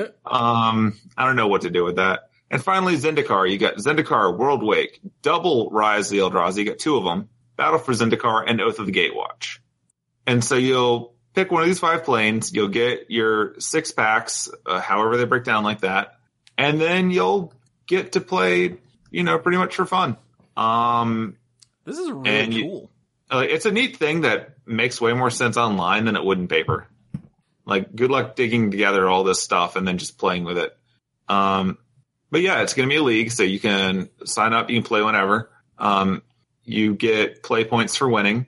um, I don't know what to do with that. And finally, Zendikar. You got Zendikar, World Wake, double Rise of the Eldrazi. You got two of them. Battle for Zendikar and Oath of the Gatewatch. And so you'll pick one of these five planes. You'll get your six packs, uh, however they break down like that. And then you'll get to play, you know, pretty much for fun. Um, this is really cool. You, uh, it's a neat thing that makes way more sense online than it would in paper. Like, good luck digging together all this stuff and then just playing with it. Um, but yeah, it's going to be a league, so you can sign up. You can play whenever. Um, you get play points for winning.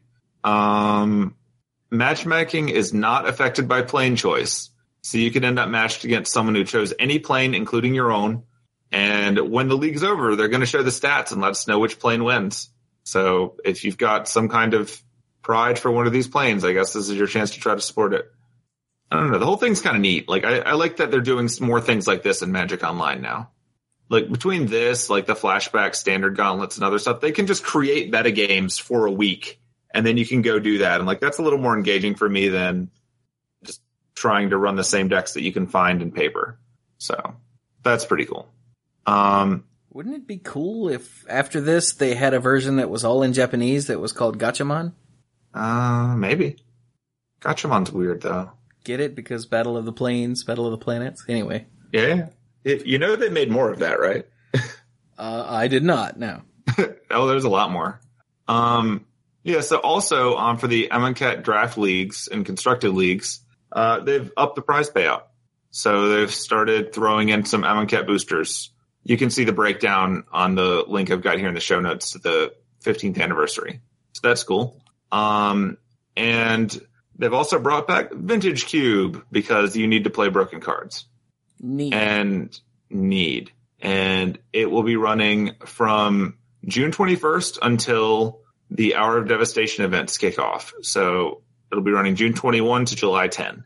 Um, matchmaking is not affected by plane choice. So you can end up matched against someone who chose any plane, including your own. And when the league's over, they're going to show the stats and let us know which plane wins. So if you've got some kind of pride for one of these planes, I guess this is your chance to try to support it. I don't know. The whole thing's kind of neat. Like, I, I like that they're doing more things like this in Magic Online now. Like, between this, like the flashback standard gauntlets and other stuff, they can just create meta games for a week, and then you can go do that. And, like, that's a little more engaging for me than just trying to run the same decks that you can find in paper. So, that's pretty cool. Um, Wouldn't it be cool if, after this, they had a version that was all in Japanese that was called Gatchaman? Uh, maybe. Gatchaman's weird, though. Get it? Because Battle of the Plains, Battle of the Planets? Anyway. Yeah. It, you know they made more of that, right? uh, I did not, no. Oh, there's a lot more. Um, Yeah, so also um, for the Amonkhet draft leagues and constructed leagues, uh, they've upped the prize payout. So they've started throwing in some Amonkhet boosters. You can see the breakdown on the link I've got here in the show notes to the fifteenth anniversary. So that's cool. Um, and they've also brought back Vintage Cube because you need to play broken cards. Need. And need. And it will be running from June twenty-first until the Hour of Devastation events kick off. So it'll be running June twenty-first to July tenth.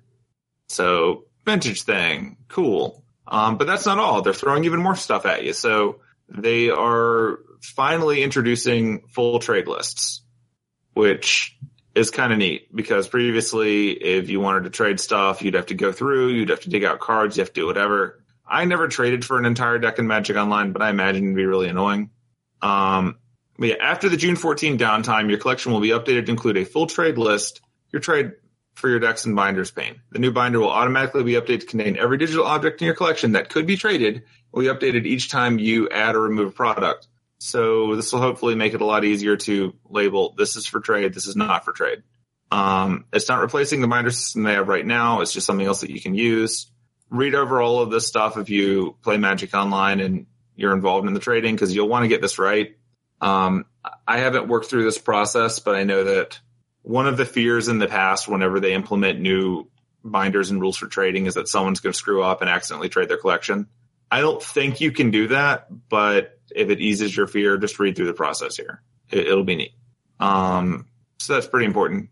So vintage thing. Cool. Um, but that's not all. They're throwing even more stuff at you. So they are finally introducing full trade lists, which is kind of neat because previously if you wanted to trade stuff, you'd have to go through, you'd have to dig out cards, you have to do whatever. I never traded for an entire deck in Magic Online, but I imagine it'd be really annoying. Um, but yeah, after the June fourteenth downtime, your collection will be updated to include a full trade list, your trade for your decks and binders pane. The new binder will automatically be updated to contain every digital object in your collection that could be traded, will be updated each time you add or remove a product. So this will hopefully make it a lot easier to label, this is for trade, this is not for trade. Um, it's not replacing the binder system they have right now. It's just something else that you can use. Read over all of this stuff if you play Magic Online and you're involved in the trading, because you'll want to get this right. Um, I haven't worked through this process, but I know that one of the fears in the past whenever they implement new binders and rules for trading is that someone's going to screw up and accidentally trade their collection. I don't think you can do that, but if it eases your fear, just read through the process here. It, it'll be neat. Um, so that's pretty important.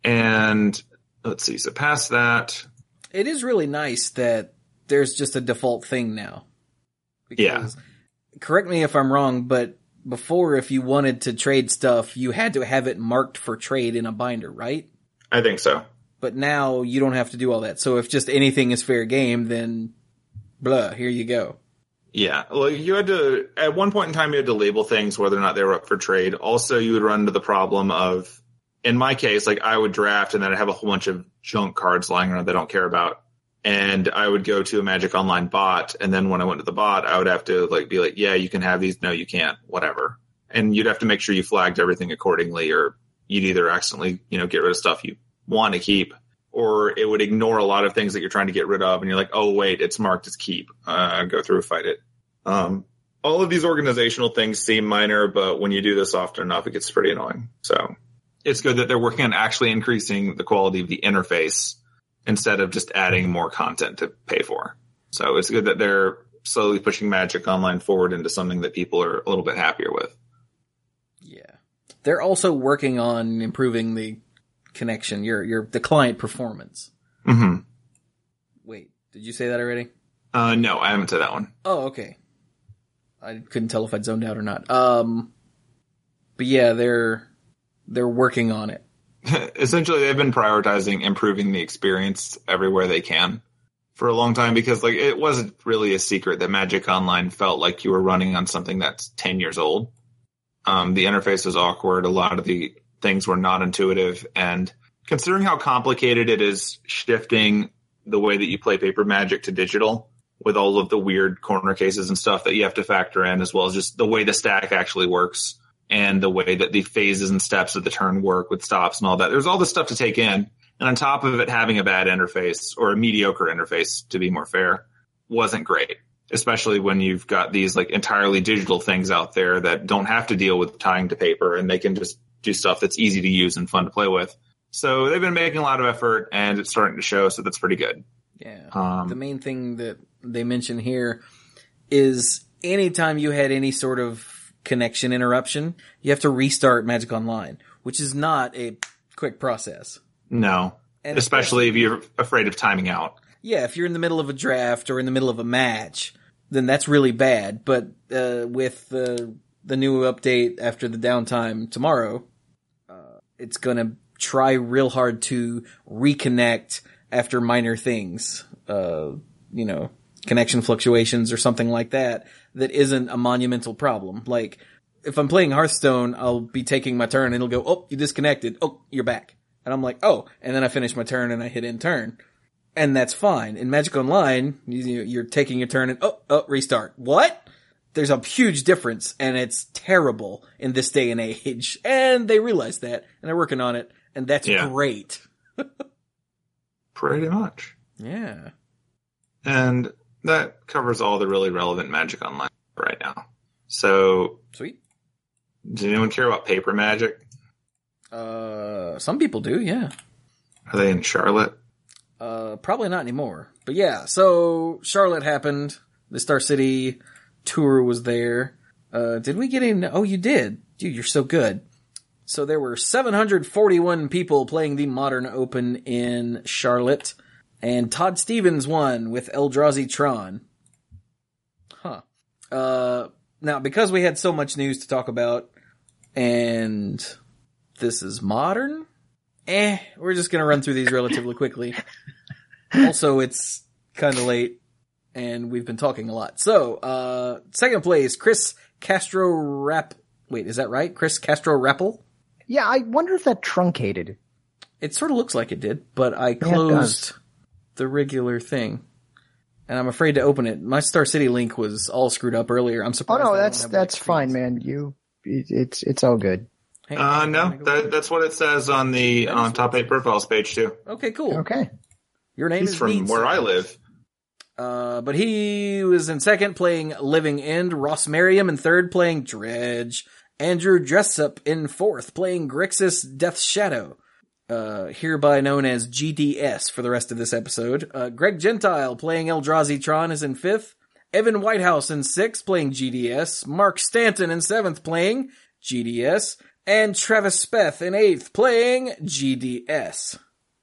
And let's see. So past that, it is really nice that there's just a default thing now. Because, yeah. Correct me if I'm wrong, but before, if you wanted to trade stuff, you had to have it marked for trade in a binder, right? I think so. But now you don't have to do all that. So if just anything is fair game, then blah, here you go. Yeah. Well, you had to, at one point in time, you had to label things whether or not they were up for trade. Also, you would run into the problem of, in my case, like I would draft and then I'd have a whole bunch of junk cards lying around that I don't care about. And I would go to a Magic Online bot. And then when I went to the bot, I would have to like be like, yeah, you can have these. No, you can't, whatever. And you'd have to make sure you flagged everything accordingly, or you'd either accidentally, you know, get rid of stuff you want to keep, or it would ignore a lot of things that you're trying to get rid of. And you're like, oh, wait, it's marked as keep. Uh, go through, fight it. Um, all of these organizational things seem minor, but when you do this often enough, it gets pretty annoying. So it's good that they're working on actually increasing the quality of the interface instead of just adding more content to pay for. So it's good that they're slowly pushing Magic Online forward into something that people are a little bit happier with. Yeah. They're also working on improving the connection, your, your, the client performance. Mm-hmm. Wait, did you say that already? Uh, no, I haven't said that one. Oh, okay. I couldn't tell if I'd zoned out or not. Um, but yeah, they're, they're working on it. Essentially, they've been prioritizing improving the experience everywhere they can for a long time, because like it wasn't really a secret that Magic Online felt like you were running on something that's ten years old. Um, the interface was awkward. A lot of the things were not intuitive, and considering how complicated it is shifting the way that you play paper Magic to digital with all of the weird corner cases and stuff that you have to factor in, as well as just the way the stack actually works and the way that the phases and steps of the turn work with stops and all that. There's all this stuff to take in. And on top of it, having a bad interface, or a mediocre interface, to be more fair, wasn't great. Especially when you've got these like entirely digital things out there that don't have to deal with tying to paper, and they can just do stuff that's easy to use and fun to play with. So they've been making a lot of effort, and it's starting to show, so that's pretty good. Yeah. Um, the main thing that they mention here is anytime you had any sort of connection interruption, you have to restart Magic Online, which is not a quick process. No. And especially if you're afraid of timing out. Yeah, if you're in the middle of a draft or in the middle of a match, then that's really bad. But uh, with the the new update after the downtime tomorrow, uh, it's going to try real hard to reconnect after minor things, uh, you know, connection fluctuations or something like that, that isn't a monumental problem. Like, if I'm playing Hearthstone, I'll be taking my turn and it'll go, oh, you disconnected. Oh, you're back. And I'm like, oh, and then I finish my turn and I hit end turn. And that's fine. In Magic Online, you, you're taking your turn and, oh, oh, restart. What? there's a huge difference, and it's terrible in this day and age. And they realize that, and they're working on it, and that's Yeah. great. Pretty much. Yeah. And that covers all the really relevant Magic Online right now. So, Sweet. does anyone care about paper Magic? Uh, some people do, yeah. Are they in Charlotte? Uh, probably not anymore. But yeah, so Charlotte happened. The Star City tour was there. Uh, did we get in? Oh, you did. Dude, you're so good. So there were seven hundred forty-one people playing the Modern Open in Charlotte. And Todd Stevens won with Eldrazi Tron. Huh. Uh, now, because we had so much news to talk about, and this is Modern, eh, we're just gonna run through these relatively quickly. Also, it's kind of late, and we've been talking a lot. So, uh, second place, Chris Castro Rapp. Wait, is that right? Chris Castro Rappel? Yeah, I wonder if that truncated. It sort of looks like it did, but I Yeah, it closed does. the regular thing. And I'm afraid to open it. My Star City link was all screwed up earlier. I'm Oh surprised. I no, don't that's have, that's like, fine, screens. man. You, it, it's it's all good. Hey, Uh, I'm no, gonna go that, look. that's what it says on the That is on what top it eight profiles page too. Okay, cool. Okay. Your name He's is from Beats. where I live. Uh, but he was in second playing Living End. Ross Merriam in third playing Dredge. Andrew Dressup in fourth playing Grixis Death's Shadow. Uh, hereby known as G D S for the rest of this episode. Uh, Greg Gentile playing Eldrazi Tron is in fifth. Evan Whitehouse in sixth playing G D S. Mark Stanton in seventh playing G D S. And Travis Speth in eighth playing G D S.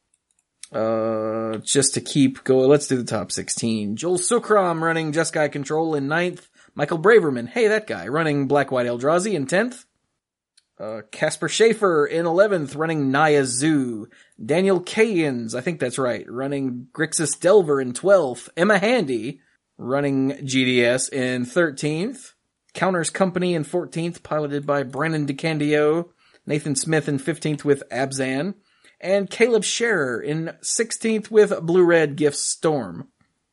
Uh, just to keep going, let's do the top sixteen. Joel Sukram running Jeskai Control in ninth. Michael Braverman, hey, that guy, running Black White Eldrazi in tenth. Uh, Casper Schaefer in eleventh, running Naya Zoo. Daniel Kayens, I think that's right, running Grixis Delver in twelfth. Emma Handy, running G D S in thirteenth. Counters Company in fourteenth, piloted by Brandon DeCandio. Nathan Smith in fifteenth with Abzan. And Caleb Scherer in sixteenth with Blue Red Gifts Storm.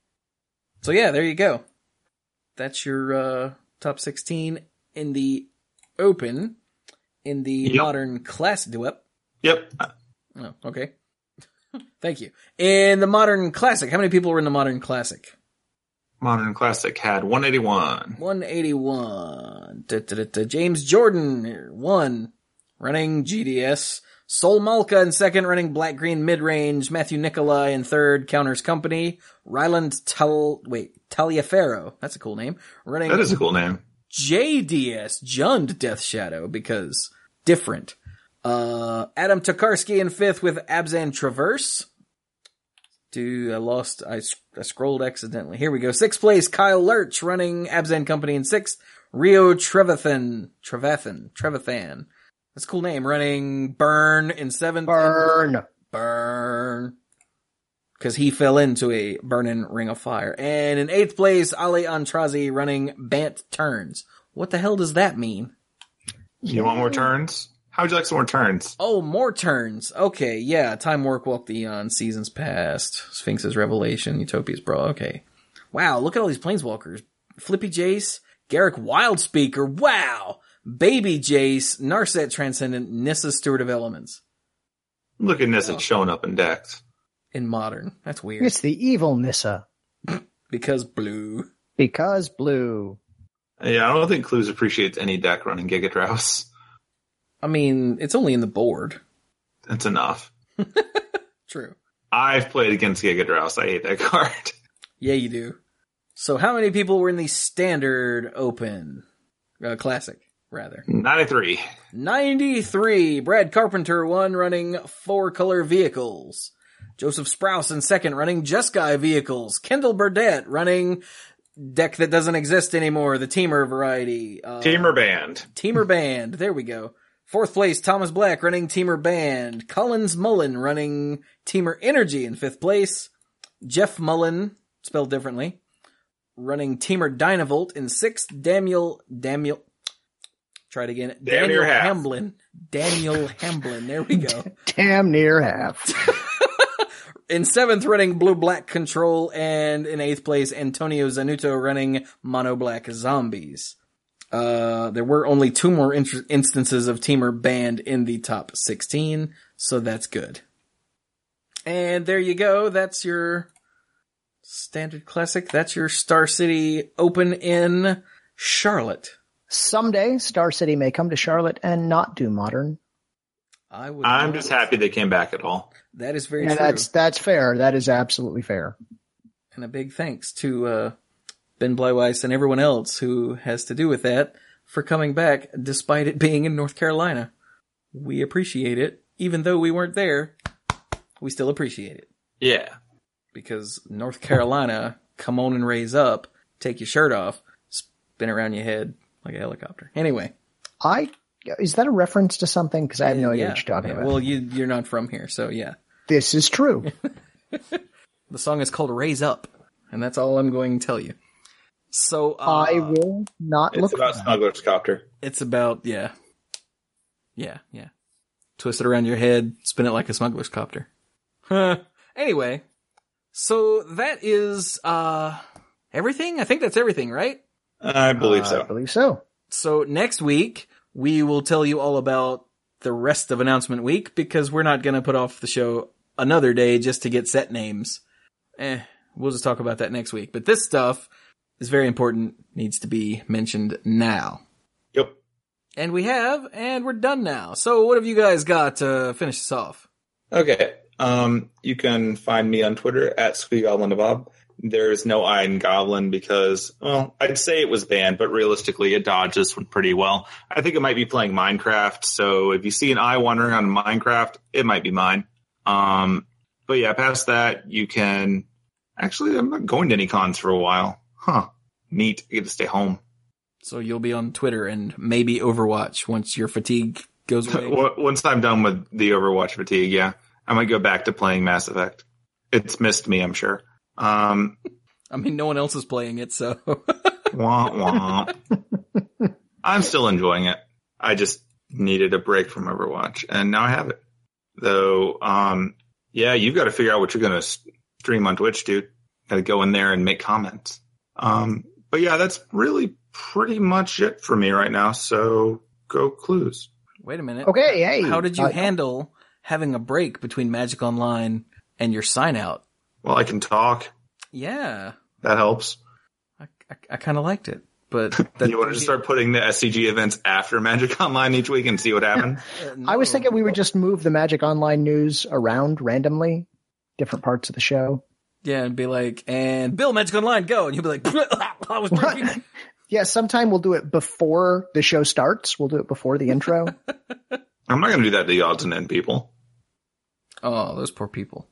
So yeah, there you go. That's your uh, top sixteen in the Open. In the Yep. Modern Classic. Do up? Yep. Oh, okay. Thank you. In the Modern Classic, how many people were in the Modern Classic? Modern Classic had one eighty-one. one eighty-one. Da, da, da, da. James Jordan, one, running G D S. Sol Malka in second, running Black Green Midrange. Matthew Nicolai in third, Counters Company. Ryland Tal, wait, Taliaferro, that's a cool name, running That is a cool name. J D S, Jund Death Shadow, because different. Uh, Adam Tokarski in fifth with Abzan Traverse. Dude, I lost, I, I scrolled accidentally. Here we go. Sixth place, Kyle Lurch running Abzan Company in sixth. Rio Trevathan, Trevathan, Trevathan. That's a cool name. Running Burn in seventh. Burn. Burn. Because he fell into a burning ring of fire. And in eighth place, Ali Antrazi running Bant Turns. What the hell does that mean? You want more turns? How would you like some more turns? Oh, more turns. Okay, yeah. Time Work, Walk the Eon, Seasons Past, Sphinx's Revelation, Utopia's Brawl. Okay. Wow, look at all these Planeswalkers. Flippy Jace, Garrick Wildspeaker. Wow. Baby Jace, Narset Transcendent, Nissa Steward of Elements. Look at this, it's showing up in decks. In Modern. That's weird. It's the evil Nissa. Because blue. Because blue. Yeah, I don't think Clues appreciates any deck running Gigadrouse. I mean, it's only in the board. That's enough. True. I've played against Gigadrouse. I hate that card. Yeah, you do. So how many people were in the Standard Open? Uh, classic, rather. ninety-three. ninety-three. Brad Carpenter won, running four color vehicles. Joseph Sprouse in second, running Jeskai vehicles. Kendall Burdett running deck that doesn't exist anymore, the Teamer variety. Uh, Teamer Band. Teamer Band. There we go. Fourth place, Thomas Black running Teamer Band. Collins Mullen running Teamer Energy in fifth place. Jeff Mullen, spelled differently, running Teamer Dynavolt in sixth. Daniel, Daniel, try it again. Damn Daniel near half. Hamblin. Daniel Hamblin. There we go. Damn near half. in seventh running Blue Black Control, and in eighth place Antonio Zanuto running Mono Black Zombies. Uh, there were only two more in- instances of Teamer banned in the top sixteen, so that's good. And there you go. That's your Standard Classic. That's your Star City Open in Charlotte. Someday, Star City may come to Charlotte and not do Modern. I would. I'm not. just happy they came back at all. That is very Yeah, true. that's that's fair. That is absolutely fair. And a big thanks to uh, Ben Bleiweiss and everyone else who has to do with that for coming back despite it being in North Carolina. We appreciate it. Even though we weren't there, we still appreciate it. Yeah. Because North Carolina, come on and raise up, take your shirt off, spin around your head like a helicopter. Anyway. I Is that a reference to something? Because I have no idea yeah, what you're talking yeah, about. Well, you, you're not from here, so yeah. This is true. The song is called Raise Up, and that's all I'm going to tell you. So uh, I will not It's look about for that. Smuggler's Copter. It's about, yeah. Yeah, yeah. Twist it around your head, spin it like a smuggler's copter. Huh. Anyway, so that is, uh, everything? I think that's everything, right? I believe Uh, so. I believe so. So next week, we will tell you all about the rest of Announcement Week, because we're not gonna put off the show another day just to get set names. Eh, we'll just talk about that next week. But this stuff is very important, needs to be mentioned now. Yep. And we have, and we're done now. So what have you guys got to finish this off? Okay. Um, you can find me on Twitter at SqueeGoblinDeBob. There's no I in Goblin because, well, I'd say it was banned, but realistically it dodged this one pretty well. I think it might be playing Minecraft, so if you see an I wandering on Minecraft, it might be mine. Um, but yeah, past that, you can... Actually, I'm not going to any cons for a while. Huh. Neat. I get to stay home. So you'll be on Twitter and maybe Overwatch once your fatigue goes away. Once I'm done with the Overwatch fatigue, yeah, I might go back to playing Mass Effect. It's missed me, I'm sure. Um, I mean, no one else is playing it, so. wah, wah. I'm still enjoying it. I just needed a break from Overwatch, and now I have it. Though, um, yeah, you've got to figure out what you're going to stream on Twitch, dude. Got to go in there and make comments. Um, but yeah, that's really pretty much it for me right now. So go Clues. Wait a minute. Okay, hey. How did you uh, handle having a break between Magic Online and your sign out? Well, I can talk. Yeah. That helps. I, I, I kind of liked it, but that, You want to just start putting the S C G events after Magic Online each week and see what happens? Uh, I was no. thinking we would just move the Magic Online news around randomly, different parts of the show. Yeah, and be like, and Bill, Magic Online, go. And you'll be like, I was breaking. Yeah, sometime we'll do it before the show starts. We'll do it before the intro. I'm not going to do that to the odds and end people. Oh, those poor people.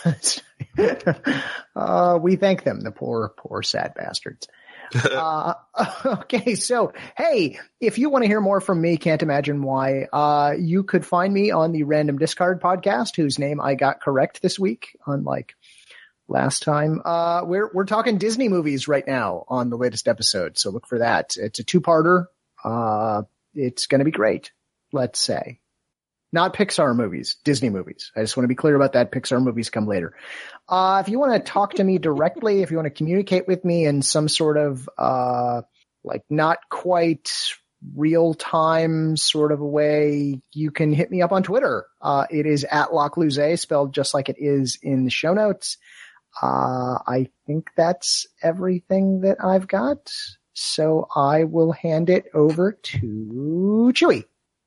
uh, we thank them, the poor, poor, sad bastards. uh, okay, so, hey, if you want to hear more from me, Can't Imagine Why, uh, you could find me on the Random Discard podcast, whose name I got correct this week, unlike last time. Uh, we're, we're talking Disney movies right now on the latest episode, so look for that. It's a two-parter. Uh, it's gonna be great, let's say. Not Pixar movies, Disney movies. I just want to be clear about that. Pixar movies come later. Uh, if you want to talk to me directly, if you want to communicate with me in some sort of, uh, like not quite real time sort of a way, you can hit me up on Twitter. Uh, it is at Locluze, spelled just like it is in the show notes. Uh, I think that's everything that I've got. So I will hand it over to Chewy.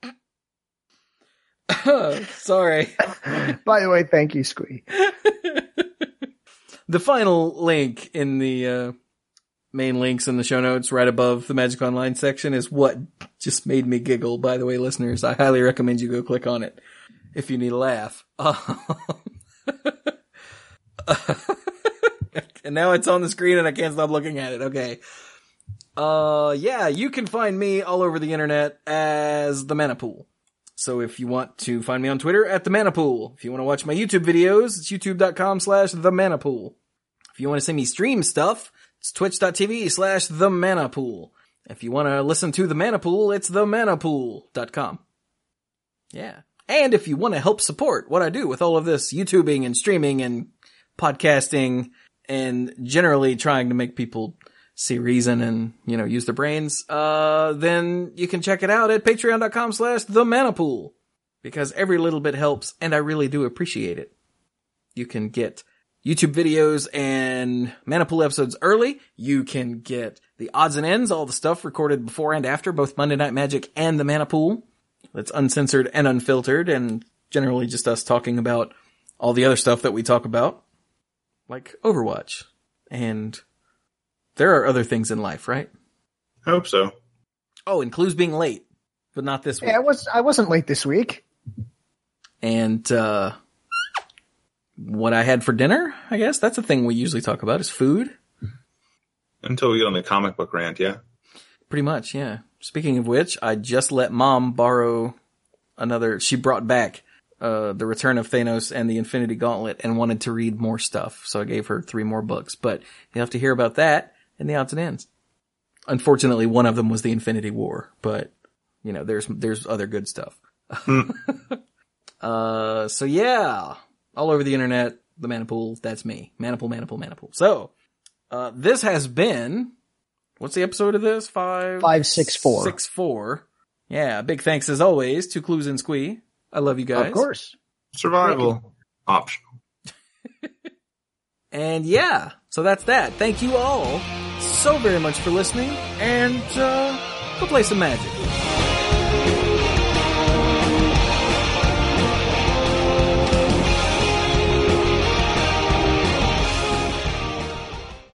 Sorry. By the way, thank you, Squee. The final link in the uh, main links in the show notes right above the Magic Online section is what just made me giggle. By the way, listeners, I highly recommend you go click on it if you need a laugh. Um, and now it's on the screen and I can't stop looking at it. Okay. Uh, yeah, you can find me all over the internet as the Manapool. So if you want to find me on Twitter, at the Manapool. If you want to watch my YouTube videos, it's youtube.com slash the Manapool. If you want to see me stream stuff, it's twitch.tv slash the Manapool. If you want to listen to the Manapool, it's the manapool dot com. Yeah. And if you want to help support what I do with all of this YouTubing and streaming and podcasting and generally trying to make people see reason and, you know, use their brains, uh, then you can check it out at patreon.com slash the Manapool, because every little bit helps and I really do appreciate it. You can get YouTube videos and Manapool episodes early. You can get the odds and ends, all the stuff recorded before and after both Monday Night Magic and the Manapool. That's uncensored and unfiltered and generally just us talking about all the other stuff that we talk about, like Overwatch. And there are other things in life, right? I hope so. Oh, and Clues being late, but not this week. Yeah, I was I wasn't late this week. And uh what I had for dinner, I guess that's a thing we usually talk about is food. Until we get on the comic book rant, yeah. Pretty much, yeah. Speaking of which, I just let Mom borrow another. She brought back uh The Return of Thanos and the Infinity Gauntlet and wanted to read more stuff, so I gave her three more books. But you'll have to hear about that in the odds and ends. Unfortunately, one of them was the Infinity War, but you know, there's there's other good stuff. uh, so yeah, all over the internet, the Manapool. That's me, Manapool, Manapool, Manapool. So, uh, this has been. What's the episode of this? Five, Five, six, four, six, four. Yeah, big thanks as always to Clues and Squee. I love you guys. Of course, survival optional. And yeah, so that's that. Thank you all so very much for listening, and uh, go play some Magic.